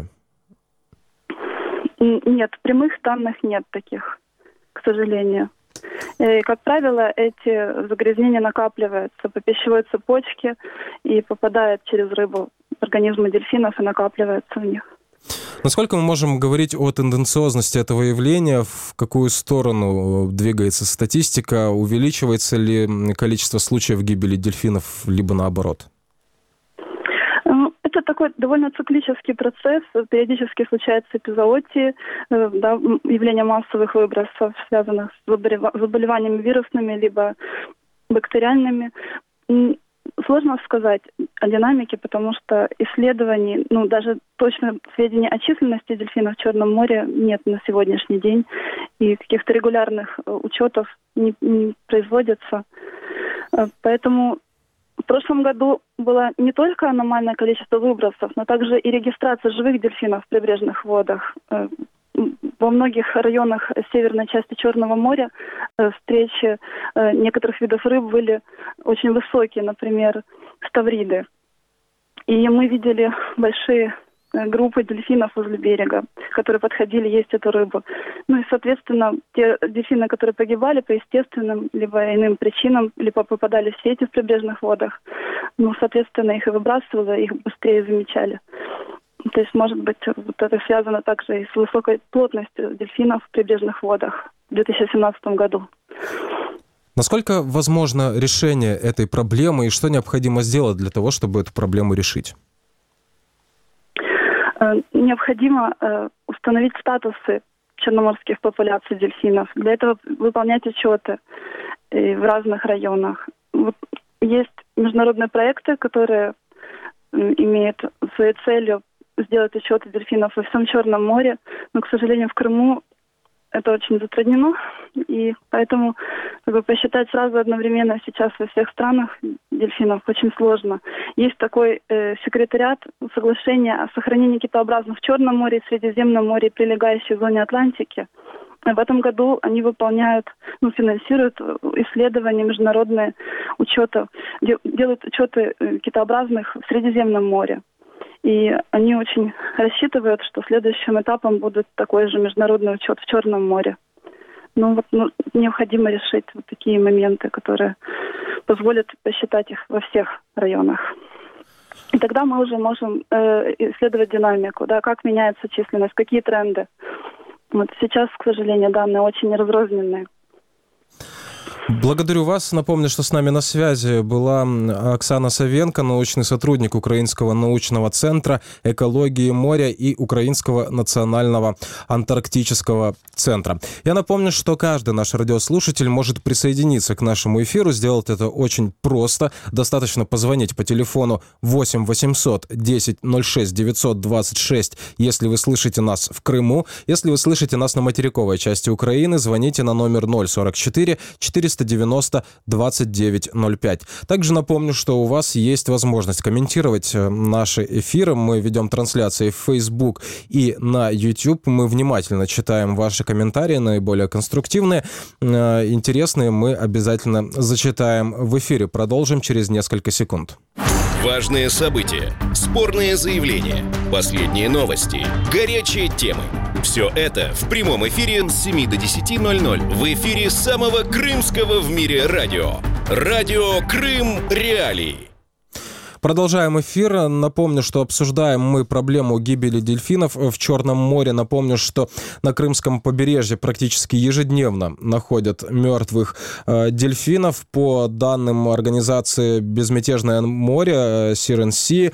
S3: Нет, прямых данных нет таких, к сожалению. И, как правило, эти загрязнения накапливаются по пищевой цепочке и попадают через рыбу в организмы дельфинов и накапливаются в них.
S9: Насколько мы можем говорить о тенденциозности этого явления, в какую сторону двигается статистика, увеличивается ли количество случаев гибели дельфинов, либо наоборот?
S3: Это такой довольно циклический процесс. Периодически случаются эпизоотии, да, явления массовых выбросов, связанных с заболеваниями вирусными либо бактериальными. Сложно сказать о динамике, потому что исследований, ну, даже точно сведений о численности дельфинов в Черном море нет на сегодняшний день, и каких-то регулярных учетов не, не производится. Поэтому в прошлом году было не только аномальное количество выбросов, но также и регистрация живых дельфинов в прибрежных водах. Во многих районах северной части Черного моря встречи некоторых видов рыб были очень высокие, например, ставриды. И мы видели большие группы дельфинов возле берега, которые подходили есть эту рыбу. Ну и, соответственно, те дельфины, которые погибали по естественным либо иным причинам, либо попадали в сети в прибрежных водах, ну, соответственно, их и выбрасывало, их быстрее замечали. То есть, может быть, вот это связано также и с высокой плотностью дельфинов в прибрежных водах в две тысячи семнадцатом году.
S9: Насколько возможно решение этой проблемы и что необходимо сделать для того, чтобы эту проблему решить?
S3: Необходимо установить статусы черноморских популяций дельфинов. Для этого выполнять учеты в разных районах. Вот есть международные проекты, которые имеют своей целью сделать учеты дельфинов во всем Черном море, но, к сожалению, в Крыму это очень затруднено, и поэтому как бы, посчитать сразу одновременно сейчас во всех странах дельфинов очень сложно. Есть такой э, секретариат соглашения о сохранении китообразных в Черном море, Средиземном море и прилегающей зоне Атлантики. В этом году они выполняют, ну, финансируют исследования международные учеты, делают учеты китообразных в Средиземном море. И они очень рассчитывают, что следующим этапом будет такой же международный учет в Черном море. Ну вот ну, необходимо решить вот такие моменты, которые позволят посчитать их во всех районах. И тогда мы уже можем э, исследовать динамику, да, как меняется численность, какие тренды. Вот сейчас, к сожалению, данные очень разрозненные.
S9: Благодарю вас. Напомню, что с нами на связи была Оксана Савенко, научный сотрудник Украинского научного центра экологии моря и Украинского национального антарктического центра. Я напомню, что каждый наш радиослушатель может присоединиться к нашему эфиру. Сделать это очень просто. Достаточно позвонить по телефону восемь восемьсот десять ноль шесть девятьсот двадцать шесть, если вы слышите нас в Крыму. Если вы слышите нас на материковой части Украины, звоните на номер ноль сорок четыре четыреста девяносто двадцать девять ноль пять. Также напомню, что у вас есть возможность комментировать наши эфиры. Мы ведем трансляции в Facebook и на YouTube. Мы внимательно читаем ваши комментарии, наиболее конструктивные, интересные мы обязательно зачитаем в эфире. Продолжим через несколько секунд.
S1: Важные события, спорные заявления, последние новости, горячие темы. Все это в прямом эфире с семи до десяти ноль ноль в эфире самого крымского в мире радио. Радио Крым Реалии.
S9: Продолжаем эфир. Напомню, что обсуждаем мы проблему гибели дельфинов в Черном море. Напомню, что на Крымском побережье практически ежедневно находят мертвых э, дельфинов. По данным организации «Безмятежное море» си эр эн си,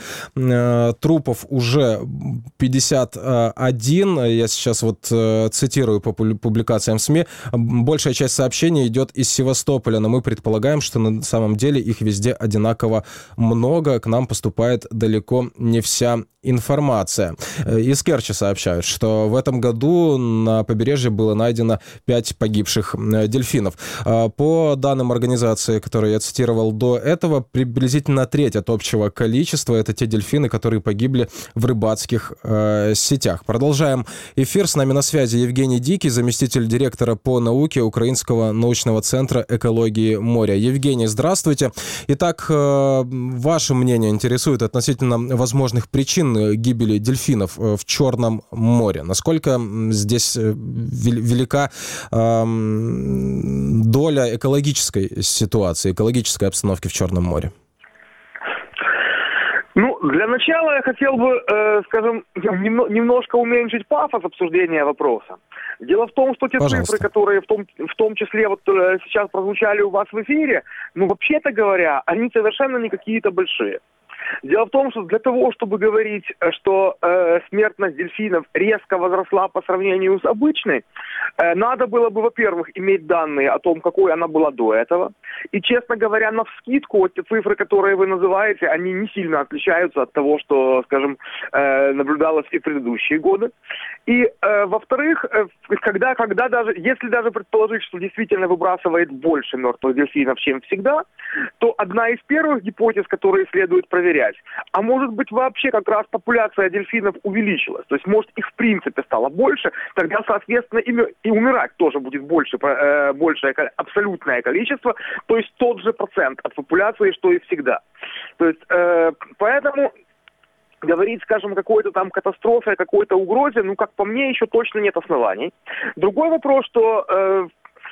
S9: э, трупов уже пятьдесят один. Я сейчас вот э, цитирую по публикациям СМИ. Большая часть сообщений идет из Севастополя, но мы предполагаем, что на самом деле их везде одинаково много. К нам поступает далеко не вся информация. Из Керчи сообщают, что в этом году на побережье было найдено пять погибших дельфинов. По данным организации, которую я цитировал до этого, приблизительно треть от общего количества — это те дельфины, которые погибли в рыбацких э, сетях. Продолжаем эфир. С нами на связи Евгений Дикий, заместитель директора по науке Украинского научного центра экологии моря. Евгений, здравствуйте. Итак, э, ваше мнение интересует относительно возможных причин гибели дельфинов в Черном море. Насколько здесь велика э, доля экологической ситуации, экологической обстановки в Черном море?
S4: Ну, для начала я хотел бы, э, скажем, немножко уменьшить пафос обсуждения вопроса. Дело в том, что те Пожалуйста. цифры, которые в том, в том числе вот сейчас прозвучали у вас в эфире, ну, вообще-то говоря, они совершенно не какие-то большие. Дело в том, что для того, чтобы говорить, что э, смертность дельфинов резко возросла по сравнению с обычной, э, надо было бы, во-первых, иметь данные о том, какой она была до этого. И, честно говоря, навскидку, вот те цифры, которые вы называете, они не сильно отличаются от того, что, скажем, э, наблюдалось и в предыдущие годы. И, э, во-вторых, э, когда, когда даже, если даже предположить, что действительно выбрасывает больше мертвых дельфинов, чем всегда, то одна из первых гипотез, которые следует проверять, а может быть вообще как раз популяция дельфинов увеличилась, то есть может их в принципе стало больше, тогда соответственно и, и умирать тоже будет больше, э, большее абсолютное количество, то есть тот же процент от популяции, что и всегда. То есть э, поэтому говорить, скажем, о какой-то там катастрофе, о какой-то угрозе, ну, как по мне, еще точно нет оснований. Другой вопрос, что э,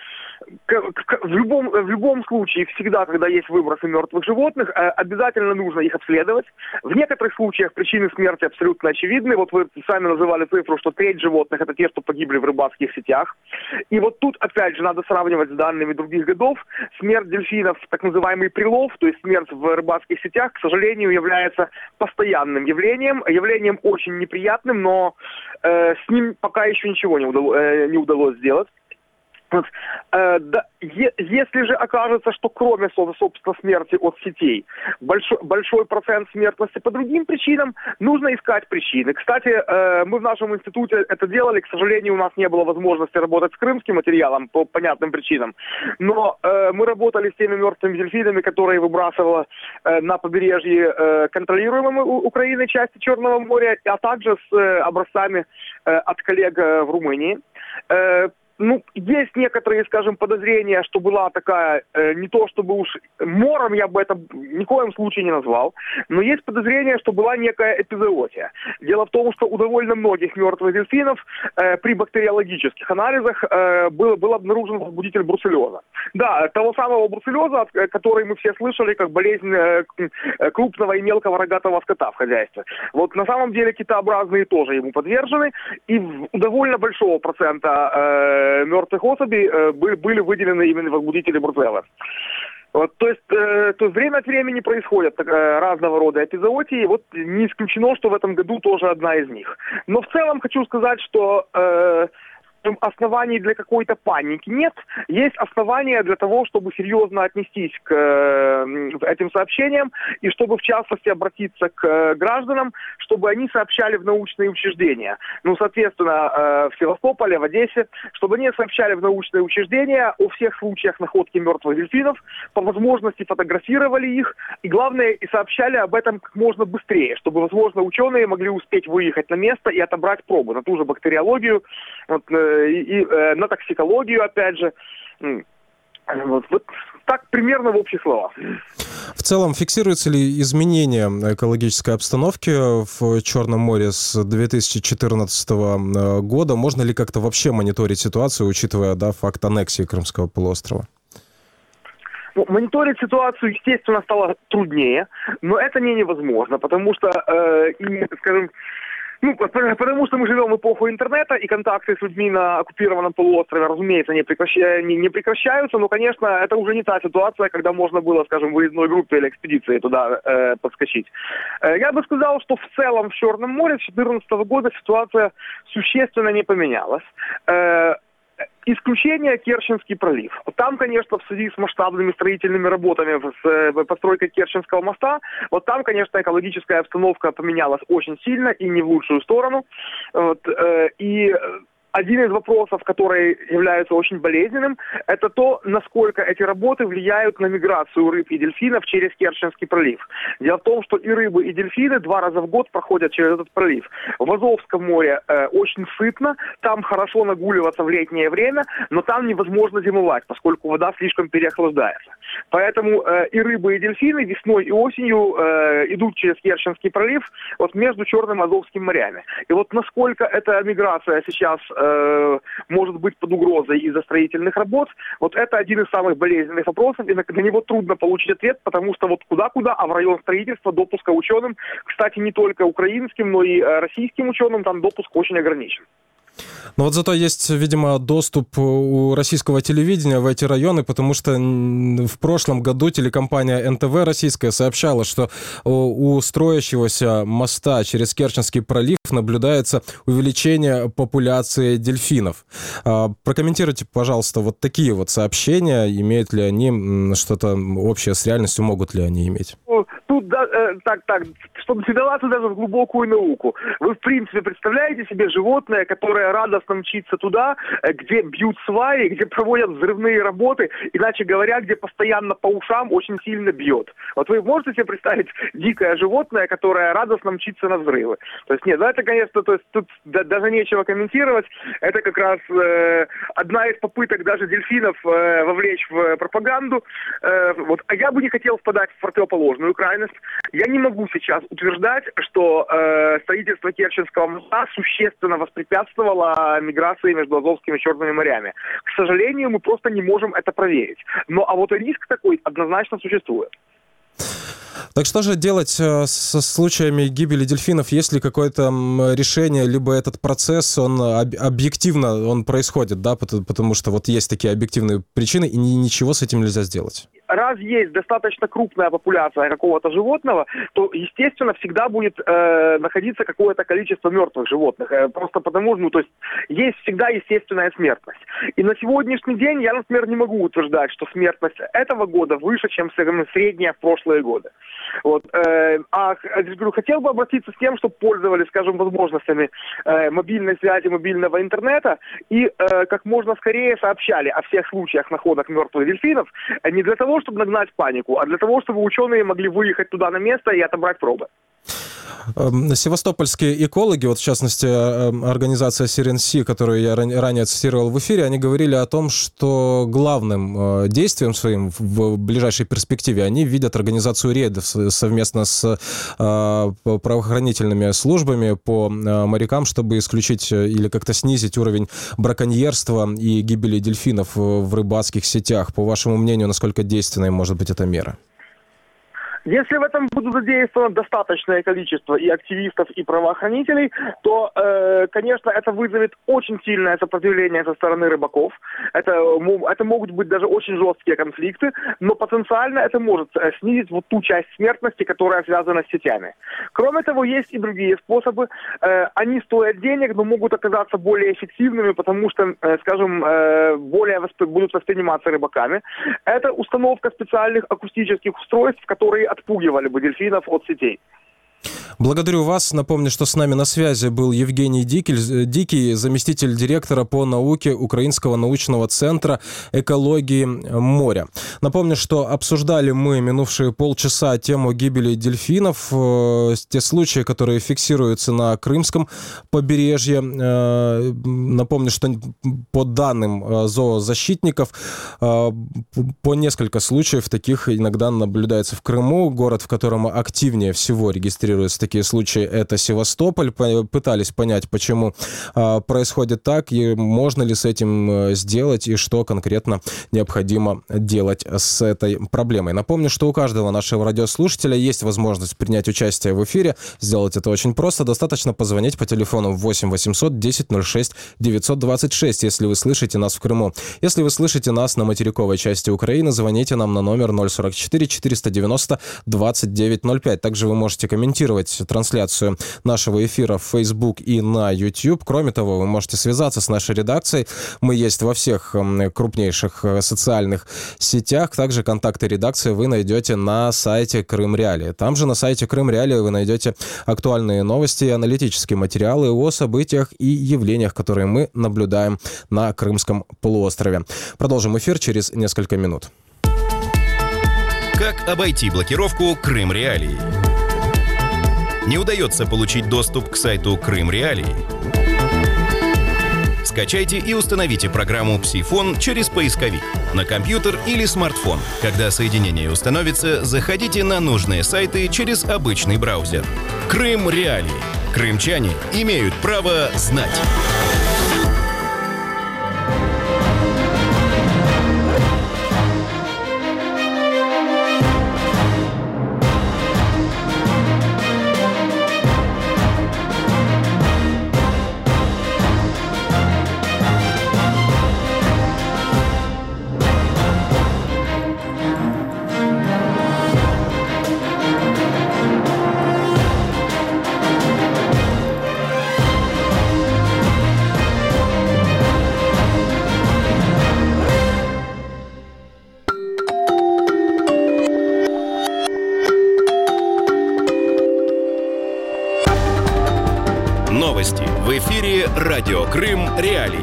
S4: в любом, в любом случае, всегда, когда есть выбросы мертвых животных, обязательно нужно их обследовать. В некоторых случаях причины смерти абсолютно очевидны. Вот вы сами называли цифру, что треть животных – это те, что погибли в рыбацких сетях. И вот тут, опять же, надо сравнивать с данными других годов. Смерть дельфинов, так называемый прилов, то есть смерть в рыбацких сетях, к сожалению, является постоянным явлением. Явлением очень неприятным, но э, с ним пока еще ничего не удалось, э, не удалось сделать. Вот, э, да, е, если же окажется, что кроме, собственно, смерти от сетей, большой, большой процент смертности по другим причинам, нужно искать причины. Кстати, э, мы в нашем институте это делали, к сожалению, у нас не было возможности работать с крымским материалом по понятным причинам, но э, мы работали с теми мертвыми дельфинами, которые выбрасывала э, на побережье э, контролируемой Украины части Черного моря, а также с э, образцами э, от коллег э, в Румынии. Э, Ну, есть некоторые, скажем, подозрения, что была такая, э, не то чтобы уж мором я бы это ни в коем случае не назвал, но есть подозрение, что была некая эпизоотия. Дело в том, что у довольно многих мертвых дельфинов э, при бактериологических анализах э, был, был обнаружен возбудитель бруцеллеза. Да, того самого бруцеллеза, который мы все слышали, как болезнь э, крупного и мелкого рогатого скота в хозяйстве. Вот на самом деле китообразные тоже ему подвержены, и у довольно большого процента э, мертвых особей э, были выделены именно возбудители бруцеллеза. Вот, то есть, э, то есть время от времени происходят э, разного рода эпизоотии. Вот не исключено, что в этом году тоже одна из них. Но в целом хочу сказать, что э, оснований для какой-то паники нет. Есть основания для того, чтобы серьезно отнестись к э, этим сообщениям и чтобы, в частности, обратиться к э, гражданам, чтобы они сообщали в научные учреждения. Ну, соответственно, э, в Севастополе, в Одессе, чтобы они сообщали в научные учреждения о всех случаях находки мертвых дельфинов, по возможности фотографировали их и, главное, и сообщали об этом как можно быстрее, чтобы, возможно, ученые могли успеть выехать на место и отобрать пробу на ту же бактериологию, вот, э, и, и э, на токсикологию, опять же. Вот, вот так примерно в общих словах.
S9: В целом, фиксируются ли изменения экологической обстановки в Черном море с две тысячи четырнадцатого года? Можно ли как-то вообще мониторить ситуацию, учитывая, да, факт аннексии Крымского полуострова?
S4: Ну, мониторить ситуацию, естественно, стало труднее, но это не невозможно, потому что, э, и, скажем, Ну, потому что мы живем в эпоху интернета, и контакты с людьми на оккупированном полуострове, разумеется, не, прекращ... не, не прекращаются, но, конечно, это уже не та ситуация, когда можно было, скажем, выездной группе или экспедиции туда э, подскочить. Э, я бы сказал, что в целом в Черном море с две тысячи четырнадцатого года ситуация существенно не поменялась. Э, Исключение Керченский пролив. Там, конечно, в связи с масштабными строительными работами, с постройкой Керченского моста, вот там, конечно, экологическая обстановка поменялась очень сильно и не в лучшую сторону. Вот, и один из вопросов, который является очень болезненным, это то, насколько эти работы влияют на миграцию рыб и дельфинов через Керченский пролив. Дело в том, что и рыбы, и дельфины два раза в год проходят через этот пролив. В Азовском море э, очень сытно, там хорошо нагуливаться в летнее время, но там невозможно зимовать, поскольку вода слишком переохлаждается. Поэтому э, и рыбы, и дельфины весной и осенью э, идут через Керченский пролив вот между Черным и Азовским морями. И вот насколько эта миграция сейчас э, может быть под угрозой из-за строительных работ, вот это один из самых болезненных вопросов, и на, на него трудно получить ответ, потому что вот куда-куда, а в район строительства допуска ученым, кстати, не только украинским, но и э, российским ученым, там допуск очень ограничен.
S9: Но вот зато есть, видимо, доступ у российского телевидения в эти районы, потому что в прошлом году телекомпания эн тэ вэ российская сообщала, что у строящегося моста через Керченский пролив наблюдается увеличение популяции дельфинов. Прокомментируйте, пожалуйста, вот такие вот сообщения. Имеют ли они что-то общее с реальностью, могут ли они иметь?
S4: Тут, да, э, так, так, чтобы вдаваться даже в глубокую науку. Вы, в принципе, представляете себе животное, которое радостно мчится туда, где бьют сваи, где проводят взрывные работы, иначе говоря, где постоянно по ушам очень сильно бьет. Вот вы можете себе представить дикое животное, которое радостно мчится на взрывы? То есть, нет, ну это, конечно, то есть, тут да, даже нечего комментировать. Это как раз э, одна из попыток даже дельфинов э, вовлечь в пропаганду. Э, вот. А я бы не хотел впадать в противоположную крайность. Я не могу сейчас утверждать, что э, строительство Керченского моста существенно воспрепятствовало миграции между Азовским и Черными морями. К сожалению, мы просто не можем это проверить. Но а вот риск такой однозначно существует.
S9: Так что же делать со случаями гибели дельфинов? Есть ли какое-то решение, либо этот процесс, он объективно он происходит, да, потому что вот есть такие объективные причины, и ничего с этим нельзя сделать?
S4: Раз есть достаточно крупная популяция какого-то животного, то, естественно, всегда будет э, находиться какое-то количество мертвых животных. Э, просто потому, ну, то есть, есть всегда естественная смертность. И на сегодняшний день я, например, не могу утверждать, что смертность этого года выше, чем средняя в прошлые годы. Вот. Э, а говорю, хотел бы обратиться с тем, чтобы пользовались, скажем, возможностями э, мобильной связи, мобильного интернета и э, как можно скорее сообщали о всех случаях находок мертвых дельфинов, не для того, чтобы нагнать панику, а для того, чтобы ученые могли выехать туда на место и отобрать пробы.
S9: Севастопольские экологи, вот в частности организация СИРНСИ, которую я ранее цитировал в эфире, они говорили о том, что главным действием своим в ближайшей перспективе они видят организацию рейдов совместно с правоохранительными службами по морякам, чтобы исключить или как-то снизить уровень браконьерства и гибели дельфинов в рыбацких сетях. По вашему мнению, насколько действенной может быть эта мера?
S4: Если в этом будут задействовано достаточное количество и активистов, и правоохранителей, то, э, конечно, это вызовет очень сильное сопротивление со стороны рыбаков. Это, это могут быть даже очень жесткие конфликты, но потенциально это может снизить вот ту часть смертности, которая связана с сетями. Кроме того, есть и другие способы. Э, они стоят денег, но могут оказаться более эффективными, потому что, э, скажем, э, более восп... будут восприниматься рыбаками. Это установка специальных акустических устройств, которые отпугивали бы дельфинов от сетей.
S9: Благодарю вас. Напомню, что с нами на связи был Евгений Дикий, Дикий, заместитель директора по науке Украинского научного центра экологии моря. Напомню, что обсуждали мы минувшие полчаса тему гибели дельфинов, те случаи, которые фиксируются на Крымском побережье. Напомню, что по данным зоозащитников, по несколько случаев таких иногда наблюдается в Крыму, город, в котором активнее всего регистрируются такие случаи, это Севастополь. Пытались понять, почему а, происходит так, и можно ли с этим сделать, и что конкретно необходимо делать с этой проблемой. Напомню, что у каждого нашего радиослушателя есть возможность принять участие в эфире. Сделать это очень просто. Достаточно позвонить по телефону восемь восемьсот десять ноль шесть девятьсот двадцать шесть, если вы слышите нас в Крыму. Если вы слышите нас на материковой части Украины, звоните нам на номер ноль сорок четыре четыреста девяносто двадцать девять ноль пять. Также вы можете комментировать трансляцию нашего эфира в Facebook и на YouTube. Кроме того, вы можете связаться с нашей редакцией. Мы есть во всех крупнейших социальных сетях. Также контакты редакции вы найдете на сайте Крым Реалии. Там же на сайте Крым Реалии вы найдете актуальные новости и аналитические материалы о событиях и явлениях, которые мы наблюдаем на Крымском полуострове. Продолжим эфир через несколько минут.
S1: Как обойти блокировку Крым Реалии? Не удается получить доступ к сайту Крым Реалии? Скачайте и установите программу «Псифон» через поисковик на компьютер или смартфон. Когда соединение установится, заходите на нужные сайты через обычный браузер. Крым Реалии. Крымчане имеют право знать. Новости в эфире «Радио Крым Реалии».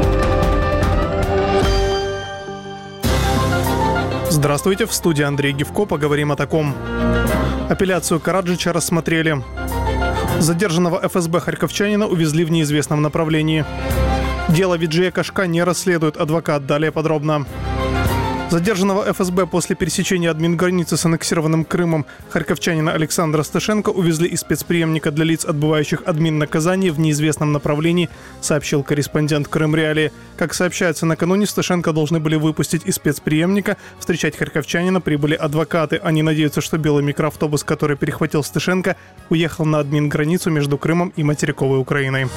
S2: Здравствуйте, в студии Андрей Гивко. Поговорим о таком. Апелляцию Караджича рассмотрели. Задержанного эф эс бэ харьковчанина увезли в неизвестном направлении. Дело Виджея Кашка не расследует адвокат. Далее подробно. Задержанного эф эс бэ после пересечения админграницы с аннексированным Крымом харьковчанина Александра Сташенко увезли из спецприемника для лиц, отбывающих админнаказание в неизвестном направлении, сообщил корреспондент Крым Реалии. Как сообщается, накануне Сташенко должны были выпустить из спецприемника. Встречать харьковчанина прибыли адвокаты. Они надеются, что белый микроавтобус, который перехватил Сташенко, уехал на админграницу между Крымом и материковой Украиной.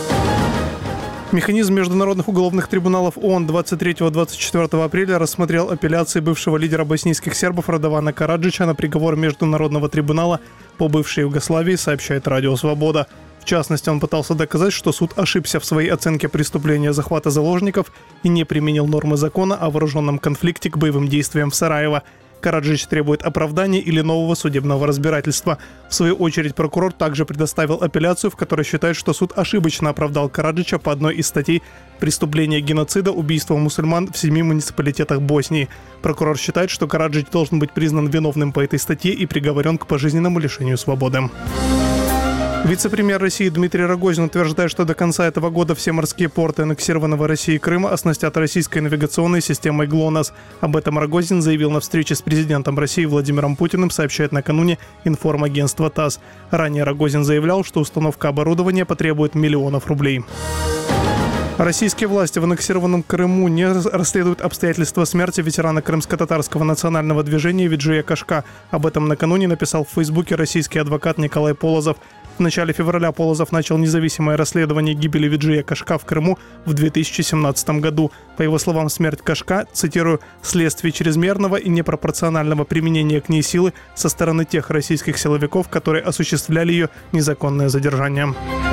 S2: Механизм международных уголовных трибуналов ООН двадцать третьего — двадцать четвёртого апреля рассмотрел апелляции бывшего лидера боснийских сербов Радована Караджича на приговор Международного трибунала по бывшей Югославии, сообщает Радио Свобода. В частности, он пытался доказать, что суд ошибся в своей оценке преступления захвата заложников и не применил нормы закона о вооруженном конфликте к боевым действиям в Сараево. Караджич требует оправдания или нового судебного разбирательства. В свою очередь, прокурор также предоставил апелляцию, в которой считает, что суд ошибочно оправдал Караджича по одной из статей «Преступление геноцида, убийство мусульман в семи муниципалитетах Боснии». Прокурор считает, что Караджич должен быть признан виновным по этой статье и приговорен к пожизненному лишению свободы. Вице-премьер России Дмитрий Рогозин утверждает, что до конца этого года все морские порты аннексированного Россией Крыма оснастят российской навигационной системой ГЛОНАСС. Об этом Рогозин заявил на встрече с президентом России Владимиром Путиным, сообщает накануне информагентство ТАСС. Ранее Рогозин заявлял, что установка оборудования потребует миллионов рублей. Российские власти в аннексированном Крыму не расследуют обстоятельства смерти ветерана крымско-татарского национального движения Виджея Кашка. Об этом накануне написал в Фейсбуке российский адвокат Николай Полозов. В начале февраля Полозов начал независимое расследование гибели Виджея Кашка в Крыму в две тысячи семнадцатом году. По его словам, смерть Кашка, цитирую, «следствие чрезмерного и непропорционального применения к ней силы со стороны тех российских силовиков, которые осуществляли ее незаконное задержание».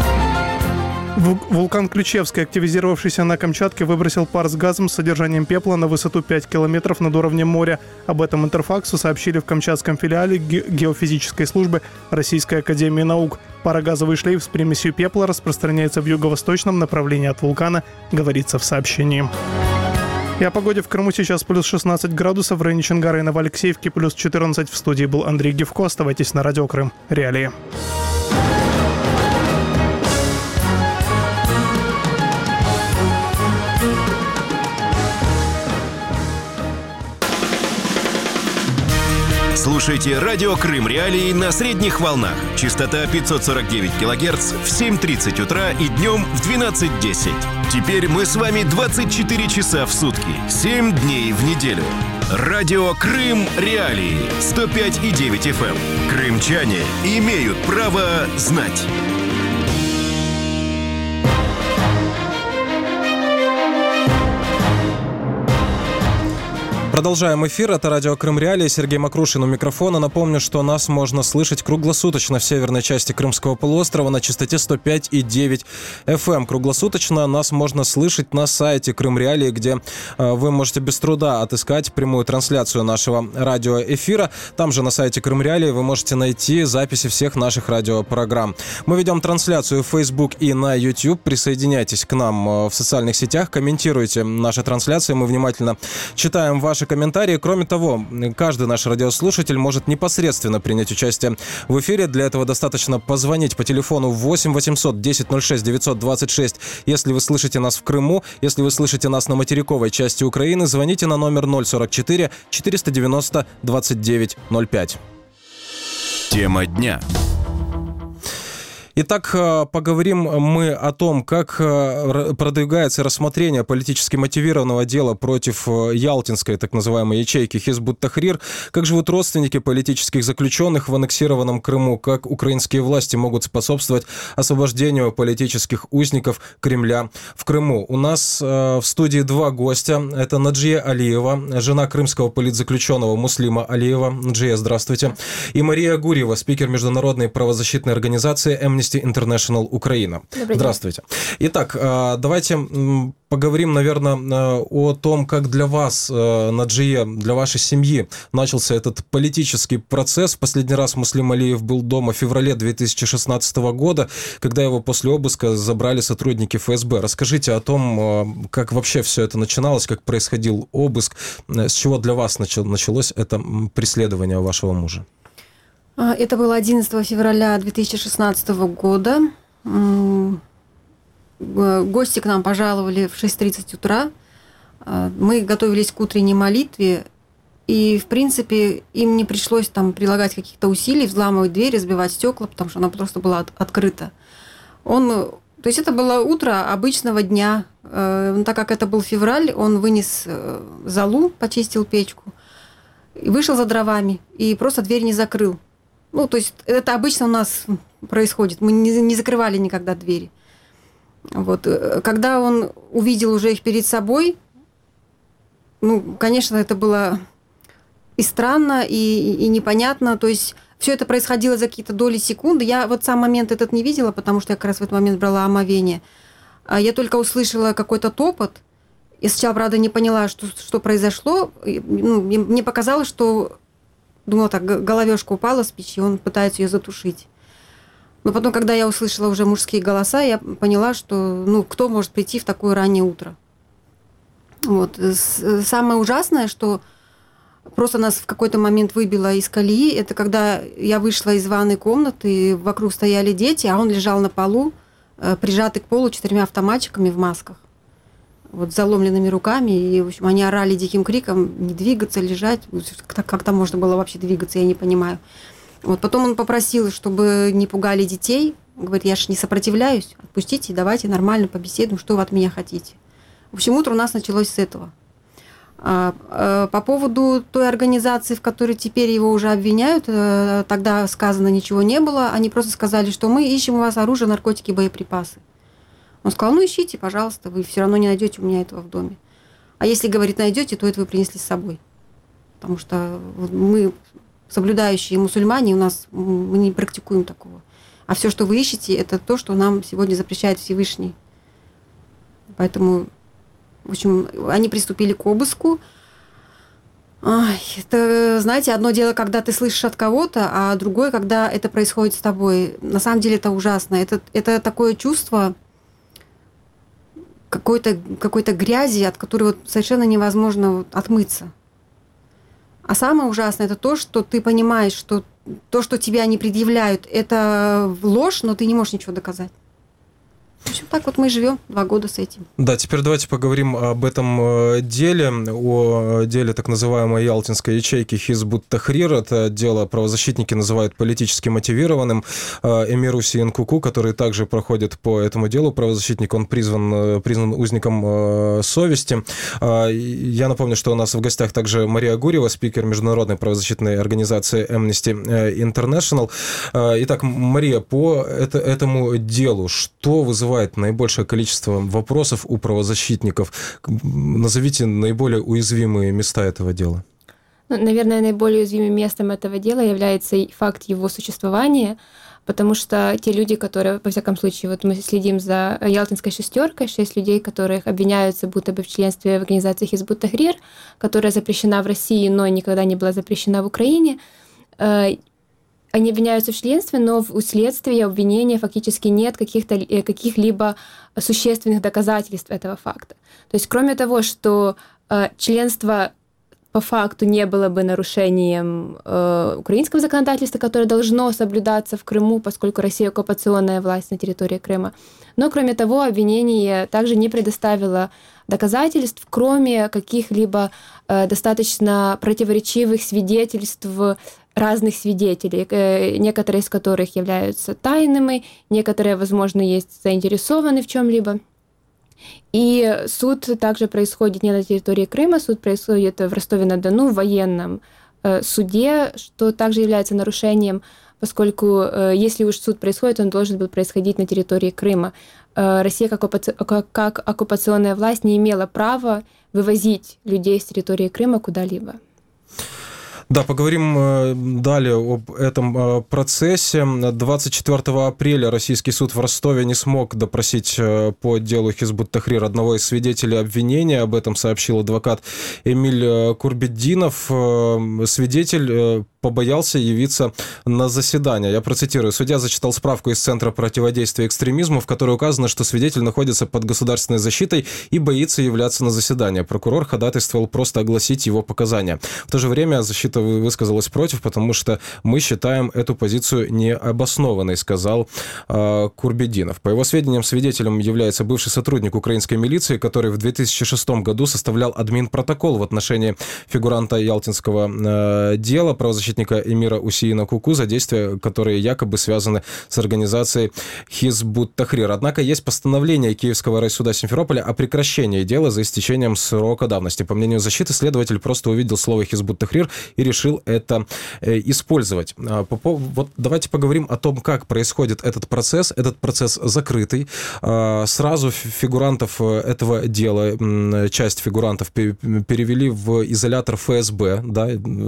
S2: Вулкан Ключевский, активизировавшийся на Камчатке, выбросил пар с газом с содержанием пепла на высоту пять километров над уровнем моря. Об этом Интерфаксу сообщили в камчатском филиале геофизической службы Российской академии наук. Парогазовый шлейф с примесью пепла распространяется в юго-восточном направлении от вулкана, говорится в сообщении. И о погоде в Крыму сейчас плюс шестнадцать градусов, в районе Чонгара и Новоалексеевки плюс четырнадцать. В студии был Андрей Гивко. Оставайтесь на Радио Крым Реалии.
S1: Слушайте «Радио Крым Реалии» на средних волнах. Частота пятьсот сорок девять килогерц в семь тридцать утра и днем в двенадцать десять. Теперь мы с вами двадцать четыре часа в сутки, семь дней в неделю. «Радио Крым Реалии» сто пять и девять эф эм. Крымчане имеют право знать.
S9: Продолжаем эфир. Это радио Крым Реалии. Сергей Макрушин у микрофона. Напомню, что нас можно слышать круглосуточно в северной части Крымского полуострова на частоте сто пять и девять эф эм. Круглосуточно нас можно слышать на сайте Крым Реалии, где э, вы можете без труда отыскать прямую трансляцию нашего радиоэфира. Там же на сайте Крым Реалии вы можете найти записи всех наших радиопрограмм. Мы ведем трансляцию в Facebook и на YouTube. Присоединяйтесь к нам в социальных сетях, комментируйте наши трансляции. Мы внимательно читаем ваши ваши комментарии. Кроме того, каждый наш радиослушатель может непосредственно принять участие в эфире. Для этого достаточно позвонить по телефону восемь восемьсот десять ноль шесть девятьсот двадцать шесть, если вы слышите нас в Крыму. Если вы слышите нас на материковой части Украины, звоните на номер ноль сорок четыре четыреста девяносто двадцать девять ноль пять.
S1: Тема дня.
S9: Итак, поговорим мы о том, как продвигается рассмотрение политически мотивированного дела против ялтинской так называемой ячейки Хизбут Тахрир, как живут родственники политических заключенных в аннексированном Крыму, как украинские власти могут способствовать освобождению политических узников Кремля в Крыму. У нас в студии два гостя. Это Наджия Алиева, жена крымского политзаключенного Муслима Алиева. Наджия, здравствуйте. И Мария Гурьева, спикер международной правозащитной организации Amnesty International Украина. Здравствуйте. Итак, давайте поговорим, наверное, о том, как для вас, Наджия, для вашей семьи начался этот политический процесс. В последний раз Муслим Алиев был дома в феврале две тысячи шестнадцатого года, когда его после обыска забрали сотрудники эф эс бэ. Расскажите о том, как вообще все это начиналось, как происходил обыск, с чего для вас началось это преследование вашего мужа.
S5: Это было одиннадцатого февраля две тысячи шестнадцатого года. Гости к нам пожаловали в шесть тридцать утра. Мы готовились к утренней молитве, и, в принципе, им не пришлось там прилагать каких-то усилий, взламывать дверь, разбивать стекла, потому что она просто была от- открыта. Он, то есть это было утро обычного дня. Так как это был февраль, он вынес золу, почистил печку, и вышел за дровами, и просто дверь не закрыл. Ну, то есть это обычно у нас происходит. Мы не, не закрывали никогда двери. Вот. Когда он увидел уже их перед собой, ну, конечно, это было и странно, и, и непонятно. То есть все это происходило за какие-то доли секунды. Я вот сам момент этот не видела, потому что я как раз в этот момент брала омовение. Я только услышала какой-то топот. Я сначала, правда, не поняла, что, что произошло. Ну, мне показалось, что... Думала, так, головешка упала с печи, он пытается ее затушить. Но потом, когда я услышала уже мужские голоса, я поняла, что, ну, кто может прийти в такое раннее утро. Вот. Самое ужасное, что просто нас в какой-то момент выбило из колеи, это когда я вышла из ванной комнаты, вокруг стояли дети, а он лежал на полу, прижатый к полу четырьмя автоматчиками в масках. Вот с заломленными руками, и, в общем, они орали диким криком не двигаться, лежать. Как, как там можно было вообще двигаться, я не понимаю. Вот потом он попросил, чтобы не пугали детей. Говорит, я же не сопротивляюсь, отпустите, давайте нормально побеседуем, что вы от меня хотите. В общем, утро у нас началось с этого. А, а, по поводу той организации, в которой теперь его уже обвиняют, тогда сказано ничего не было. Они просто сказали, что мы ищем у вас оружие, наркотики, боеприпасы. Он сказал, ну ищите, пожалуйста, вы все равно не найдете у меня этого в доме. А если, говорит, найдете, то это вы принесли с собой. Потому что мы, соблюдающие мусульмане, у нас мы не практикуем такого. А все, что вы ищете, это то, что нам сегодня запрещает Всевышний. Поэтому, в общем, они приступили к обыску. Ай, это, знаете, одно дело, когда ты слышишь от кого-то, а другое, когда это происходит с тобой. На самом деле это ужасно. Это, это такое чувство... какой-то, какой-то грязи, от которой вот совершенно невозможно отмыться. А самое ужасное это то, что ты понимаешь, что то, что тебя не предъявляют, это ложь, но ты не можешь ничего доказать. В общем, так вот мы живем два года с этим.
S9: Да, теперь давайте поговорим об этом деле, о деле так называемой ялтинской ячейки Хизбут Тахрир. Это дело правозащитники называют политически мотивированным. Эмир Усейн Куку, который также проходит по этому делу, правозащитник, он призван, признан узником совести. Я напомню, что у нас в гостях также Мария Гурьева, спикер международной правозащитной организации Amnesty International. Итак, Мария, по это, этому делу, что вызывает наибольшее количество вопросов у правозащитников? Назовите наиболее уязвимые места этого дела.
S6: Ну, наверное, наиболее уязвимым местом этого дела является факт его существования, потому что те люди, которые, во всяком случае, вот мы следим за Ялтинской шестеркой, шесть людей, которых обвиняются будто бы в членстве в организации Хизбут Тахрир, которая запрещена в России, но никогда не была запрещена в Украине. Они обвиняются в членстве, но у следствия обвинения фактически нет каких-то, каких-либо существенных доказательств этого факта. То есть кроме того, что членство по факту не было бы нарушением э, украинского законодательства, которое должно соблюдаться в Крыму, поскольку Россия оккупационная власть на территории Крыма. Но, кроме того, обвинение также не предоставило доказательств, кроме каких-либо э, достаточно противоречивых свидетельств разных свидетелей, э, некоторые из которых являются тайными, некоторые, возможно, есть заинтересованы в чем-либо. И суд также происходит не на территории Крыма, суд происходит в Ростове-на-Дону, в военном э, суде, что также является нарушением, поскольку э, если уж суд происходит, он должен был происходить на территории Крыма. Э, Россия как, оккупаци... как оккупационная власть не имела права вывозить людей с территории Крыма куда-либо.
S9: Да, поговорим далее об этом процессе. двадцать четвёртого апреля российский суд в Ростове не смог допросить по делу Хизбут Тахрир одного из свидетелей обвинения. Об этом сообщил адвокат Эмиль Курбетдинов. Свидетель побоялся явиться на заседание. Я процитирую. Судья зачитал справку из Центра противодействия экстремизму, в которой указано, что свидетель находится под государственной защитой и боится являться на заседание. Прокурор ходатайствовал просто огласить его показания. В то же время защита высказалась против, потому что мы считаем эту позицию необоснованной, сказал э, Курбетдинов. По его сведениям, свидетелем является бывший сотрудник украинской милиции, который в две тысячи шестом году составлял админпротокол в отношении фигуранта ялтинского э, дела, правозащитника Эмира Усеина Куку, за действия, которые якобы связаны с организацией Хизбут Тахрир. Однако есть постановление Киевского райсуда Симферополя о прекращении дела за истечением срока давности. По мнению защиты, следователь просто увидел слово Хизбут Тахрир и решил это э, использовать. Вот давайте поговорим о том, как происходит этот процесс. Этот процесс закрытый. Сразу фигурантов этого дела, часть фигурантов перевели в изолятор эф эс бэ, да,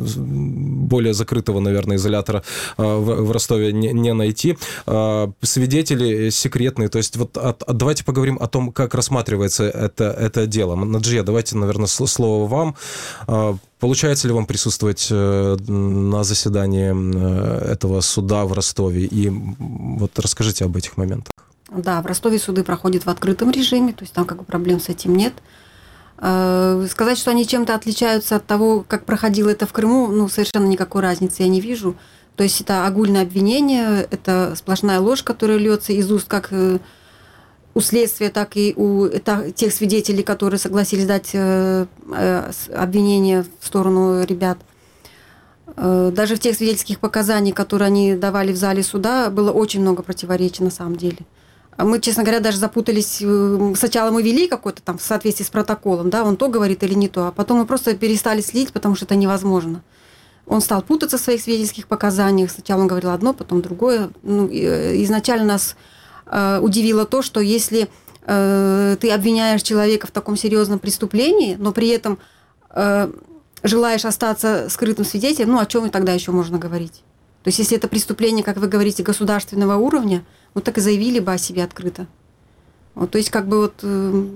S9: более закрытого, наверное, изолятора в Ростове не, не найти. Свидетели секретные. То есть вот от, от, давайте поговорим о том, как рассматривается это, это дело. Наджия, давайте, наверное, слово вам. Получается ли вам присутствовать на заседании этого суда в Ростове? И вот расскажите об этих моментах.
S5: Да, в Ростове суды проходят в открытом режиме, то есть там как бы проблем с этим нет. Сказать, что они чем-то отличаются от того, как проходило это в Крыму, ну, совершенно никакой разницы я не вижу. То есть это огульное обвинение, это сплошная ложь, которая льется из уст как у следствия, так и у тех свидетелей, которые согласились дать обвинение в сторону ребят. Даже в тех свидетельских показаниях, которые они давали в зале суда, было очень много противоречий на самом деле. Мы, честно говоря, даже запутались. Сначала мы вели какой-то там в соответствии с протоколом, да, он то говорит или не то, а потом мы просто перестали следить, потому что это невозможно. Он стал путаться в своих свидетельских показаниях. Сначала он говорил одно, потом другое. Ну, изначально нас э, удивило то, что если э, ты обвиняешь человека в таком серьезном преступлении, но при этом э, желаешь остаться скрытым свидетелем, ну, о чем и тогда еще можно говорить? То есть, если это преступление, как вы говорите, государственного уровня, вот так и заявили бы о себе открыто. Вот, то есть, как бы вот... Э,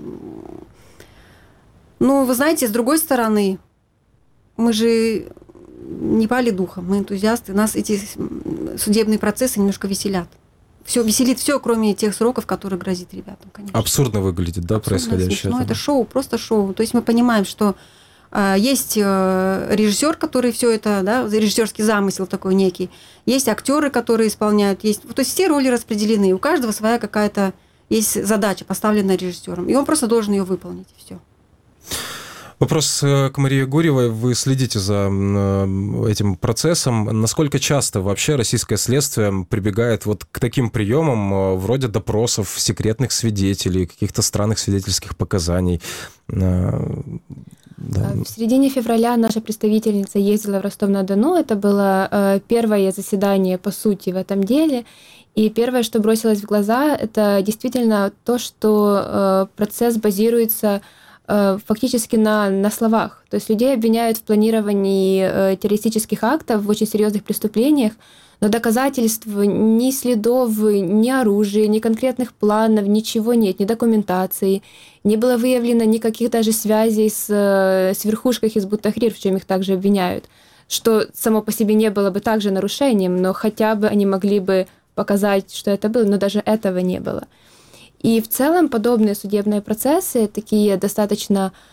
S5: ну, вы знаете, с другой стороны, мы же не пали духом, мы энтузиасты, нас эти судебные процессы немножко веселят. Все веселит все, кроме тех сроков, которые грозит ребятам, конечно.
S9: Абсурдно выглядит, да, Абсурдно, происходящее?
S5: Ну, это шоу, просто шоу. То есть мы понимаем, что э, есть э, режиссер, который все это, да, режиссерский замысел такой некий, есть актеры, которые исполняют, есть, то есть все роли распределены, у каждого своя какая-то есть задача, поставленная режиссером, и он просто должен ее выполнить, и все.
S9: Вопрос к Марии Гурьевой. Вы следите за этим процессом. Насколько часто вообще российское следствие прибегает вот к таким приемам, вроде допросов секретных свидетелей, каких-то странных свидетельских показаний? Да.
S6: В середине февраля наша представительница ездила в Ростов-на-Дону. Это было первое заседание, по сути, в этом деле. И первое, что бросилось в глаза, это действительно то, что процесс базируется фактически на, на словах. То есть людей обвиняют в планировании э, террористических актов, в очень серьезных преступлениях, но доказательств, ни следов, ни оружия, ни конкретных планов, ничего нет, ни документации. Не было выявлено никаких даже связей с, с верхушкой Хизбут Тахрир, в чем их также обвиняют, что само по себе не было бы также нарушением, но хотя бы они могли бы показать, что это было, но даже этого не было. И в целом подобные судебные процессы, такие достаточно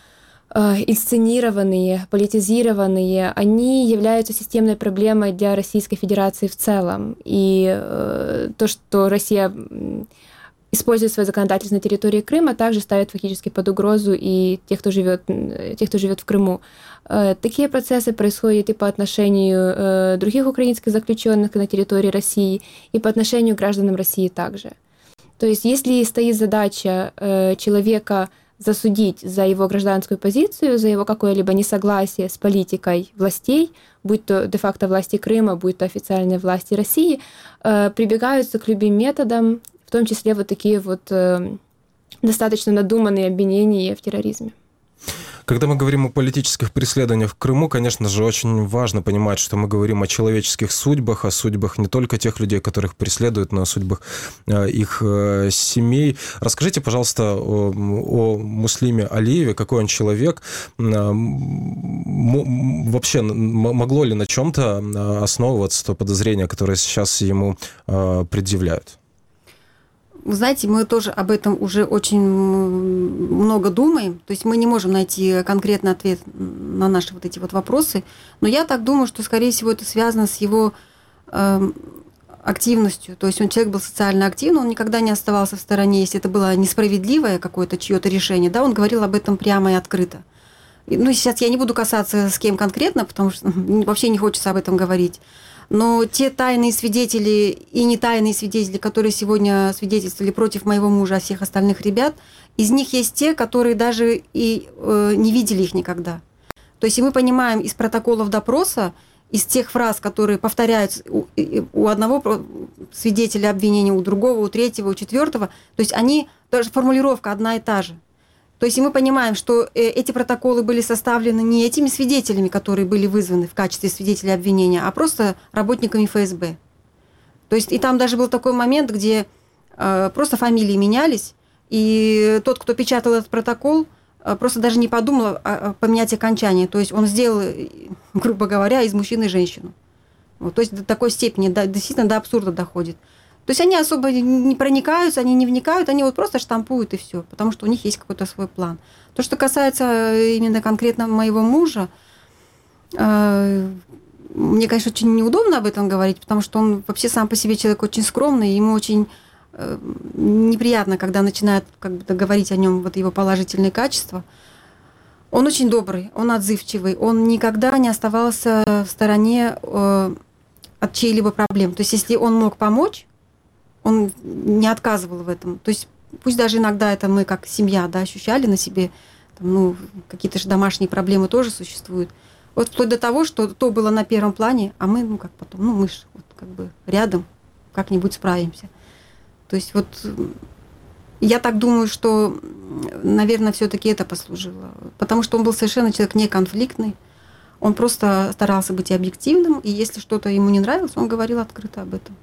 S6: инсценированные, политизированные, они являются системной проблемой для Российской Федерации в целом. И э, то, что Россия использует свое законодательство на территории Крыма, также ставит фактически под угрозу и тех, кто живет, тех, кто живет в Крыму. Э, такие процессы происходят и по отношению э, других украинских заключенных на территории России, и по отношению к гражданам России также. То есть, если стоит задача э, человека засудить за его гражданскую позицию, за его какое-либо несогласие с политикой властей, будь то де-факто власти Крыма, будь то официальные власти России, э, прибегаются к любым методам, в том числе вот такие вот э, достаточно надуманные обвинения в терроризме.
S9: Когда мы говорим о политических преследованиях в Крыму, конечно же, очень важно понимать, что мы говорим о человеческих судьбах, о судьбах не только тех людей, которых преследуют, но о судьбах их семей. Расскажите, пожалуйста, о, о Муслиме Алиеве, какой он человек. Вообще, могло ли на чем-то основываться то подозрение, которое сейчас ему предъявляют?
S5: Вы знаете, мы тоже об этом уже очень много думаем. То есть мы не можем найти конкретный ответ на наши вот эти вот вопросы. Но я так думаю, что, скорее всего, это связано с его э, активностью. То есть он человек был социально активный, он никогда не оставался в стороне, если это было несправедливое какое-то чье-то решение. Да, он говорил об этом прямо и открыто. Ну, сейчас я не буду касаться с кем конкретно, потому что вообще не хочется об этом говорить. Но те тайные свидетели и не тайные свидетели, которые сегодня свидетельствовали против моего мужа, а всех остальных ребят, из них есть те, которые даже и э, не видели их никогда. То есть и мы понимаем из протоколов допроса, из тех фраз, которые повторяются у, у одного свидетеля обвинения, у другого, у третьего, у четвертого, то есть они, даже формулировка одна и та же. То есть и мы понимаем, что эти протоколы были составлены не этими свидетелями, которые были вызваны в качестве свидетелей обвинения, а просто работниками эф эс бэ. То есть и там даже был такой момент, где э, просто фамилии менялись, и тот, кто печатал этот протокол, э, просто даже не подумал о, о поменять окончание. То есть он сделал, грубо говоря, из мужчины женщину. Вот, то есть до такой степени, до, действительно до абсурда доходит. То есть они особо не проникаются, они не вникают, они вот просто штампуют и все, потому что у них есть какой-то свой план. То, что касается именно конкретно моего мужа, э, мне, конечно, очень неудобно об этом говорить, потому что он вообще сам по себе человек очень скромный, ему очень э, неприятно, когда начинают как бы говорить о нем вот его положительные качества. Он очень добрый, он отзывчивый, он никогда не оставался в стороне э, от чьей-либо проблем. То есть если он мог помочь, он не отказывал в этом. То есть пусть даже иногда это мы как семья, да, ощущали на себе, там, ну, какие-то же домашние проблемы тоже существуют. Вот вплоть до того, что то было на первом плане, а мы, ну, как потом, ну, мы же вот как бы рядом, как-нибудь справимся. То есть вот я так думаю, что, наверное, все-таки это послужило. Потому что он был совершенно человек неконфликтный. Он просто старался быть объективным, и если что-то ему не нравилось, он говорил открыто об этом.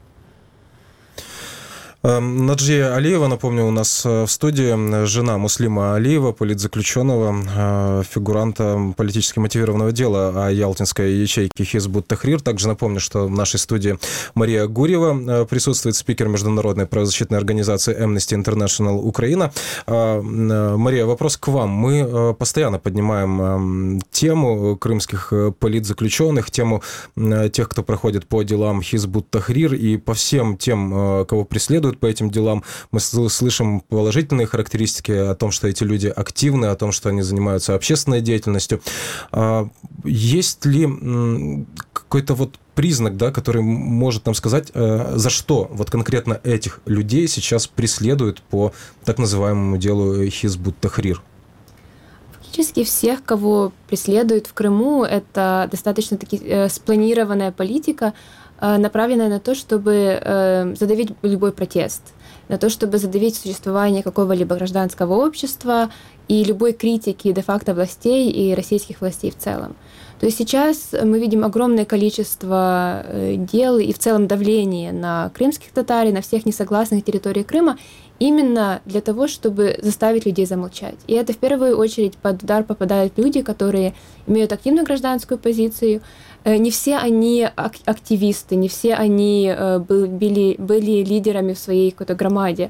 S9: Наджия Алиева, напомню, у нас в студии, жена Муслима Алиева, политзаключенного, фигуранта политически мотивированного дела о ялтинской ячейке Хизб ут-Тахрир. Также напомню, что в нашей студии Мария Гурьева присутствует, спикер международной правозащитной организации Amnesty International Украина. Мария, вопрос к вам. Мы постоянно поднимаем тему крымских политзаключенных, тему тех, кто проходит по делам Хизб ут-Тахрир, и по всем тем, кого преследуют по этим делам, мы слышим положительные характеристики о том, что эти люди активны, о том, что они занимаются общественной деятельностью. Есть ли какой-то вот признак, да, который может нам сказать, за что вот конкретно этих людей сейчас преследуют по так называемому делу Хизб ут-Тахрир?
S6: Фактически всех, кого преследуют в Крыму, это достаточно таки э, спланированная политика, э, направленная на то, чтобы э, задавить любой протест, на то, чтобы задавить существование какого-либо гражданского общества и любой критики де-факто властей и российских властей в целом. То есть сейчас мы видим огромное количество дел и в целом давление на крымских татар и на всех несогласных территорий Крыма именно для того, чтобы заставить людей замолчать. И это в первую очередь под удар попадают люди, которые имеют активную гражданскую позицию. Не все они активисты, не все они были, были лидерами в своей какой-то громаде.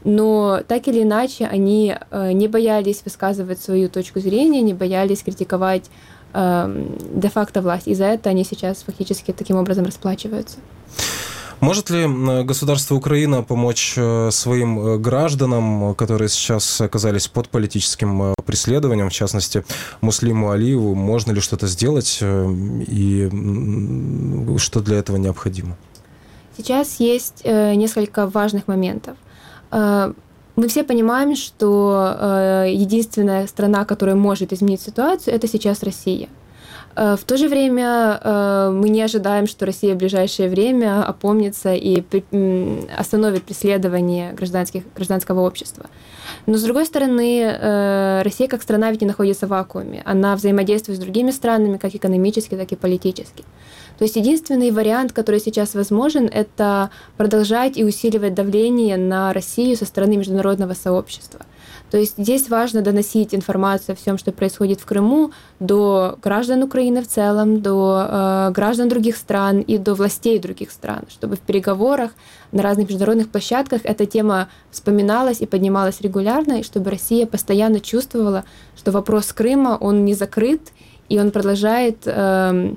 S6: но так или иначе они не боялись высказывать свою точку зрения, не боялись критиковать де-факто власть. И за это они сейчас фактически таким образом расплачиваются.
S9: Может ли государство Украина помочь своим гражданам, которые сейчас оказались под политическим преследованием, в частности, Муслиму Алиеву? Можно ли что-то сделать и что для этого необходимо?
S6: Сейчас есть несколько важных моментов. Мы все понимаем, что единственная страна, которая может изменить ситуацию, это сейчас Россия. В то же время мы не ожидаем, что Россия в ближайшее время опомнится и остановит преследование гражданских, гражданского общества. Но, с другой стороны, Россия как страна ведь не находится в вакууме. Она взаимодействует с другими странами, как экономически, так и политически. То есть единственный вариант, который сейчас возможен, это продолжать и усиливать давление на Россию со стороны международного сообщества. То есть здесь важно доносить информацию о всем, что происходит в Крыму, до граждан Украины в целом, до э, граждан других стран и до властей других стран, чтобы в переговорах на разных международных площадках эта тема вспоминалась и поднималась регулярно, и чтобы Россия постоянно чувствовала, что вопрос Крыма, он не закрыт, и он продолжает э,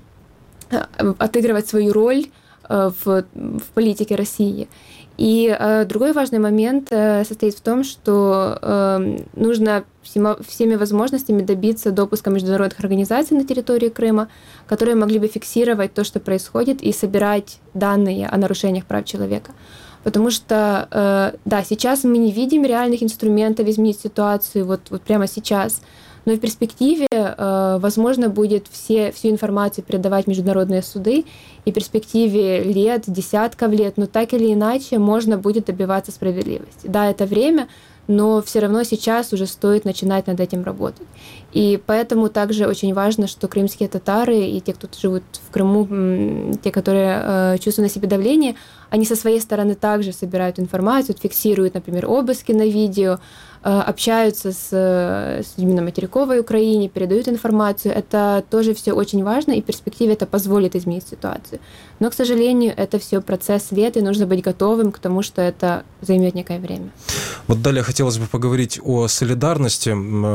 S6: отыгрывать свою роль э, в, в политике России. И э, другой важный момент э, состоит в том, что э, нужно всемо, всеми возможностями добиться допуска международных организаций на территории Крыма, которые могли бы фиксировать то, что происходит, и собирать данные о нарушениях прав человека. Потому что, э, да, сейчас мы не видим реальных инструментов изменить ситуацию вот, вот прямо сейчас, но в перспективе, э, возможно, будет все, всю информацию передавать в международные суды, и в перспективе лет, десятков лет, но так или иначе можно будет добиваться справедливости. Да, это время, но все равно сейчас уже стоит начинать над этим работать. И поэтому также очень важно, что крымские татары и те, кто живут в Крыму, те, которые э, чувствуют на себе давление, они со своей стороны также собирают информацию, фиксируют, например, обыски на видео, общаются с, с людьми на материковой Украине, передают информацию. Это тоже все очень важно, и в перспективе это позволит изменить ситуацию. Но, к сожалению, это все процесс лет, и нужно быть готовым к тому, что это займет некое время.
S9: Вот далее хотелось бы поговорить о солидарности.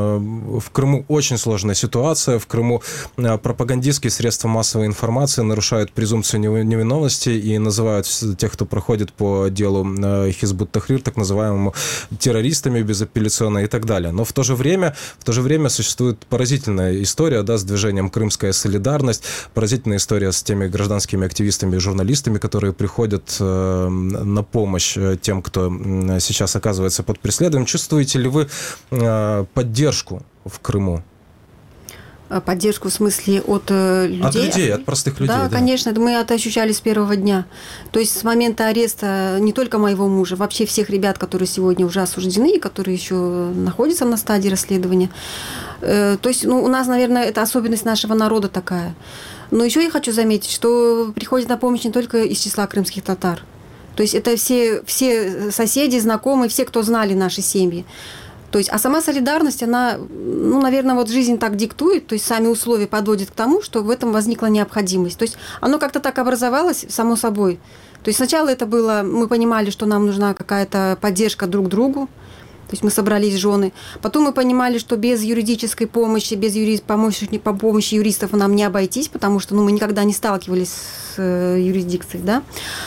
S9: В Крыму очень сложная ситуация. В Крыму пропагандистские средства массовой информации нарушают презумпцию невиновности и называют тех, кто проходит по делу Хизб ут-Тахрир, так называемому террористами безапелляционно и так далее. Но в то же время, в то же время существует поразительная история, да, с движением «Крымская солидарность», поразительная история с теми гражданскими активистами и журналистами, которые приходят на помощь тем, кто сейчас оказывается под преследованием. Чувствуете ли вы поддержку в Крыму?
S5: Поддержку в смысле от людей?
S9: От людей, от простых людей.
S5: Да,
S9: да,
S5: конечно, мы это ощущали с первого дня. То есть с момента ареста не только моего мужа, вообще всех ребят, которые сегодня уже осуждены, которые еще находятся на стадии расследования. То есть, ну, у нас, наверное, это особенность нашего народа такая. Но еще я хочу заметить, что приходит на помощь не только из числа крымских татар. То есть это все, все соседи, знакомые, все, кто знали наши семьи. То есть, а сама солидарность, она, ну, наверное, вот жизнь так диктует, то есть сами условия подводят к тому, что в этом возникла необходимость. То есть оно как-то так образовалось само собой. То есть сначала это было, мы понимали, что нам нужна какая-то поддержка друг другу. То есть мы собрались жены. Потом мы понимали, что без юридической помощи, без юри... помощи, по помощи юристов нам не обойтись, потому что, ну, мы никогда не сталкивались с юрисдикцией, да.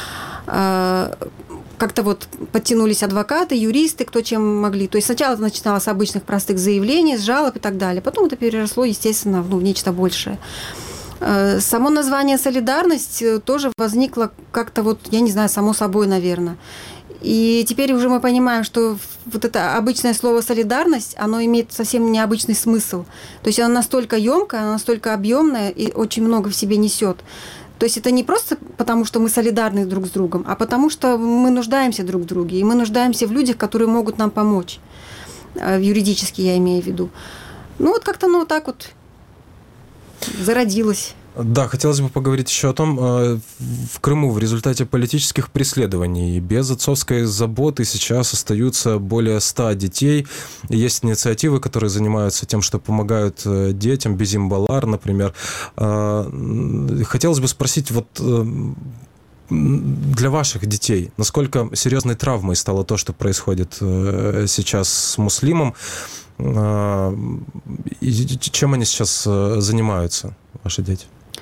S5: Как-то вот подтянулись адвокаты, юристы, кто чем могли. То есть сначала это начиналось с обычных простых заявлений, с жалоб и так далее. Потом это переросло, естественно, ну, в нечто большее. Само название «Солидарность» тоже возникло как-то вот, я не знаю, само собой, наверное. И теперь уже мы понимаем, что вот это обычное слово «солидарность», оно имеет совсем необычный смысл. То есть оно настолько ёмкое, оно настолько объемное и очень много в себе несет. То есть это не просто потому, что мы солидарны друг с другом, а потому что мы нуждаемся друг в друге, и мы нуждаемся в людях, которые могут нам помочь. Юридически я имею в виду. Ну вот как-то, ну вот так вот зародилось.
S9: Да, хотелось бы поговорить еще о том, в Крыму в результате политических преследований без отцовской заботы сейчас остаются более ста детей. Есть инициативы, которые занимаются тем, что помогают детям, Безим Балар, например. Хотелось бы спросить, вот для ваших детей, насколько серьезной травмой стало то, что происходит сейчас с Муслимом? И чем они сейчас занимаются, ваши дети?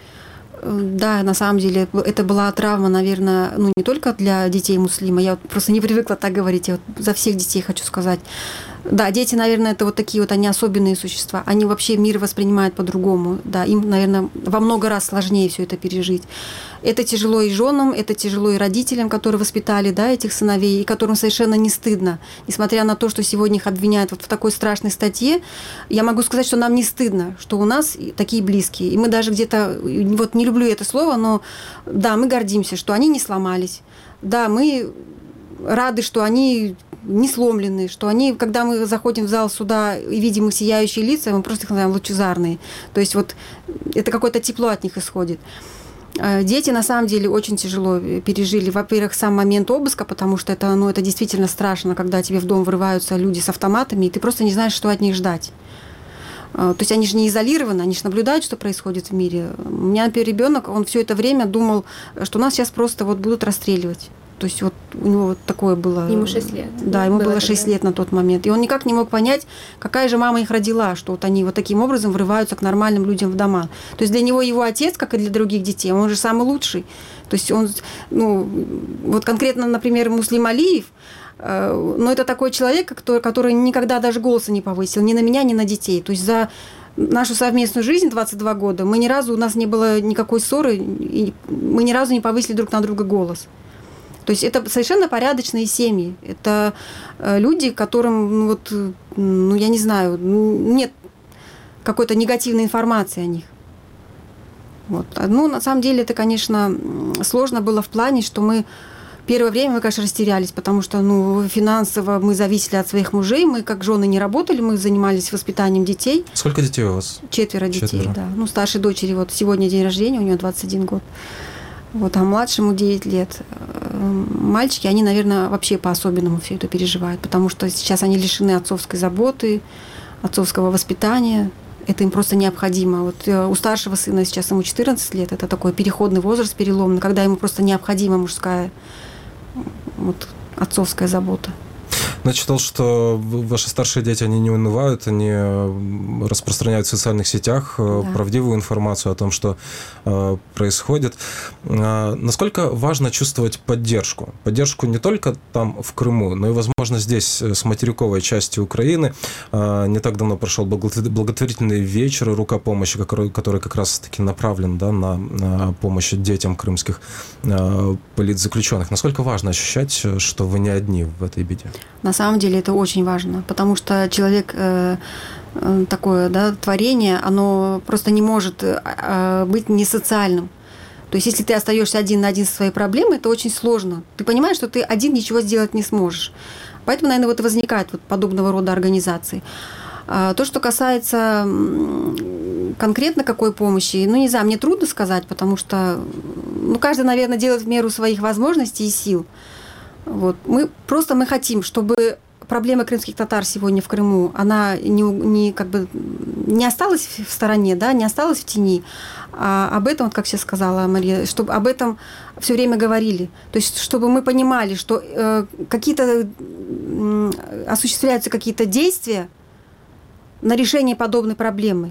S5: Да, на самом деле, это была травма, наверное, ну, не только для детей Муслима. Я просто не привыкла так говорить. Я вот за всех детей хочу сказать. Да, дети, наверное, это вот такие вот, они особенные существа. Они вообще мир воспринимают по-другому. Да, им, наверное, во много раз сложнее все это пережить. Это тяжело и женам, это тяжело и родителям, которые воспитали, да, этих сыновей, и которым совершенно не стыдно. Несмотря на то, что сегодня их обвиняют вот в такой страшной статье, я могу сказать, что нам не стыдно, что у нас такие близкие. И мы даже где-то, вот не люблю это слово, но да, мы гордимся, что они не сломались. Да, мы рады, что они не сломленные, что они, когда мы заходим в зал суда и видим их сияющие лица, мы просто их называем лучезарные. То есть вот это какое-то тепло от них исходит. Дети, на самом деле, очень тяжело пережили. Во-первых, сам момент обыска, потому что это, ну, это действительно страшно, когда тебе в дом врываются люди с автоматами, и ты просто не знаешь, что от них ждать. То есть они же не изолированы, они же наблюдают, что происходит в мире. У меня, например, ребенок, он все это время думал, что нас сейчас просто вот будут расстреливать. То есть вот у него вот такое было...
S6: Ему шесть лет.
S5: Да, ему было, было шесть лет на тот момент. И он никак не мог понять, какая же мама их родила, что вот они вот таким образом врываются к нормальным людям в дома. То есть для него его отец, как и для других детей, он же самый лучший. То есть он, ну, вот конкретно, например, Муслим Алиев, э, ну, это такой человек, который, который никогда даже голоса не повысил ни на меня, ни на детей. То есть за нашу совместную жизнь двадцать два года мы ни разу, у нас не было никакой ссоры, и мы ни разу не повысили друг на друга голос. То есть это совершенно порядочные семьи. Это люди, которым, ну, вот, ну, я не знаю, нет какой-то негативной информации о них. Вот. Ну, на самом деле, это, конечно, сложно было в плане, что мы первое время мы, конечно, растерялись, потому что, ну, финансово мы зависели от своих мужей, мы как жены не работали, мы занимались воспитанием детей.
S9: Сколько детей у вас?
S5: Четверо детей,
S9: Четверо.
S5: Да. Ну, старшей дочери вот сегодня день рождения, у нее двадцать один год. Вот, а младшему девять лет. Мальчики, они, наверное, вообще по-особенному все это переживают, потому что сейчас они лишены отцовской заботы, отцовского воспитания. Это им просто необходимо. Вот у старшего сына сейчас ему четырнадцать лет, это такой переходный возраст переломный, когда ему просто необходима мужская, вот, отцовская забота.
S9: Я читал, что ваши старшие дети, они не унывают, они распространяют в социальных сетях да. правдивую информацию о том, что э, происходит. А, насколько важно чувствовать поддержку? Поддержку не только там, в Крыму, но и, возможно, здесь, с материковой части Украины. А, не так давно прошел благотворительный вечер «Рука помощи», который, который как раз-таки направлен, да, на, на помощь детям крымских э, политзаключенных. Насколько важно ощущать, что вы не одни в этой беде?
S5: На самом деле это очень важно, потому что человек, э, э, такое, да, творение, оно просто не может э, быть не социальным. То есть если ты остаешься один на один со своей проблемой, это очень сложно. Ты понимаешь, что ты один ничего сделать не сможешь. Поэтому, наверное, вот и возникают вот подобного рода организации. А то, что касается конкретно какой помощи, ну, не знаю, мне трудно сказать, потому что, ну, каждый, наверное, делает в меру своих возможностей и сил. Вот. Мы просто мы хотим, чтобы проблема крымских татар сегодня в Крыму, она не, не, как бы, не осталась в стороне, да, не осталась в тени. А об этом, вот как сейчас сказала Мария, чтобы об этом все время говорили. То есть, чтобы мы понимали, что э, какие-то э, осуществляются какие-то действия на решение подобной проблемы.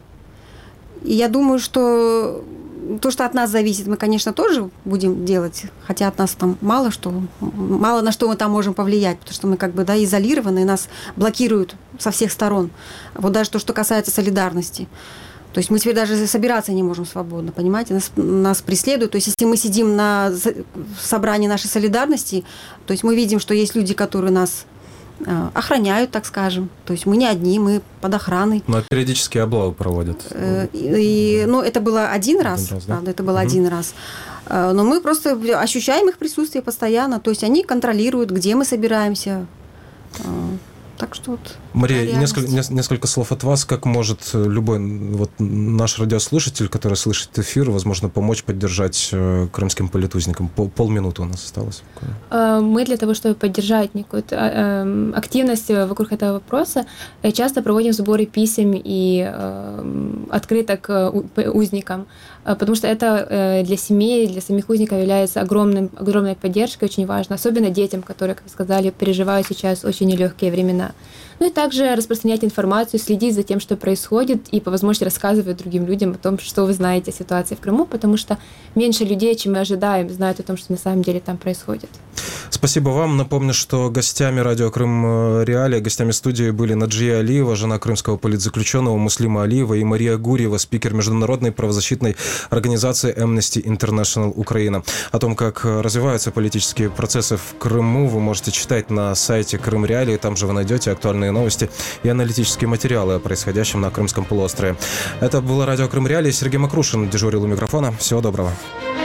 S5: И я думаю, что то, что от нас зависит, мы, конечно, тоже будем делать, хотя от нас там мало что, мало на что мы там можем повлиять, потому что мы как бы, да, изолированы, и нас блокируют со всех сторон. Вот даже то, что касается солидарности. То есть мы теперь даже собираться не можем свободно, понимаете? Нас, нас преследуют. То есть если мы сидим на собрании нашей солидарности, то есть мы видим, что есть люди, которые нас охраняют, так скажем. То есть мы не одни, мы под охраной.
S9: Но периодически облавы проводят.
S5: И, и, ну, это было один раз, один раз да? правда, это было угу. один раз. Но мы просто ощущаем их присутствие постоянно. То есть они контролируют, где мы собираемся. Так что вот...
S9: Мария, несколько, несколько слов от вас. Как может любой вот, наш радиослушатель, который слышит эфир, возможно, помочь поддержать э, крымским политузникам? Пол, полминуты у нас осталось.
S6: Мы для того, чтобы поддержать некую э, активность вокруг этого вопроса, часто проводим сборы писем и э, открыток узникам, потому что это для семей, для самих узников является огромным, огромной поддержкой, очень важно, особенно детям, которые, как сказали, переживают сейчас очень нелегкие времена. Ну и также распространять информацию, следить за тем, что происходит, и по возможности рассказывать другим людям о том, что вы знаете о ситуации в Крыму, потому что меньше людей, чем мы ожидаем, знают о том, что на самом деле там происходит.
S9: Спасибо вам. Напомню, что гостями радио Крым Реалии, гостями студии были Наджия Алиева, жена крымского политзаключенного Муслима Алиева, и Мария Гурьева, спикер международной правозащитной организации Amnesty International Украина. О том, как развиваются политические процессы в Крыму, вы можете читать на сайте Крым Реалии. Там же вы найдете актуальные новости и аналитические материалы о происходящем на Крымском полуострове. Это было радио Крым Реалии. Сергей Макрушин дежурил у микрофона. Всего доброго.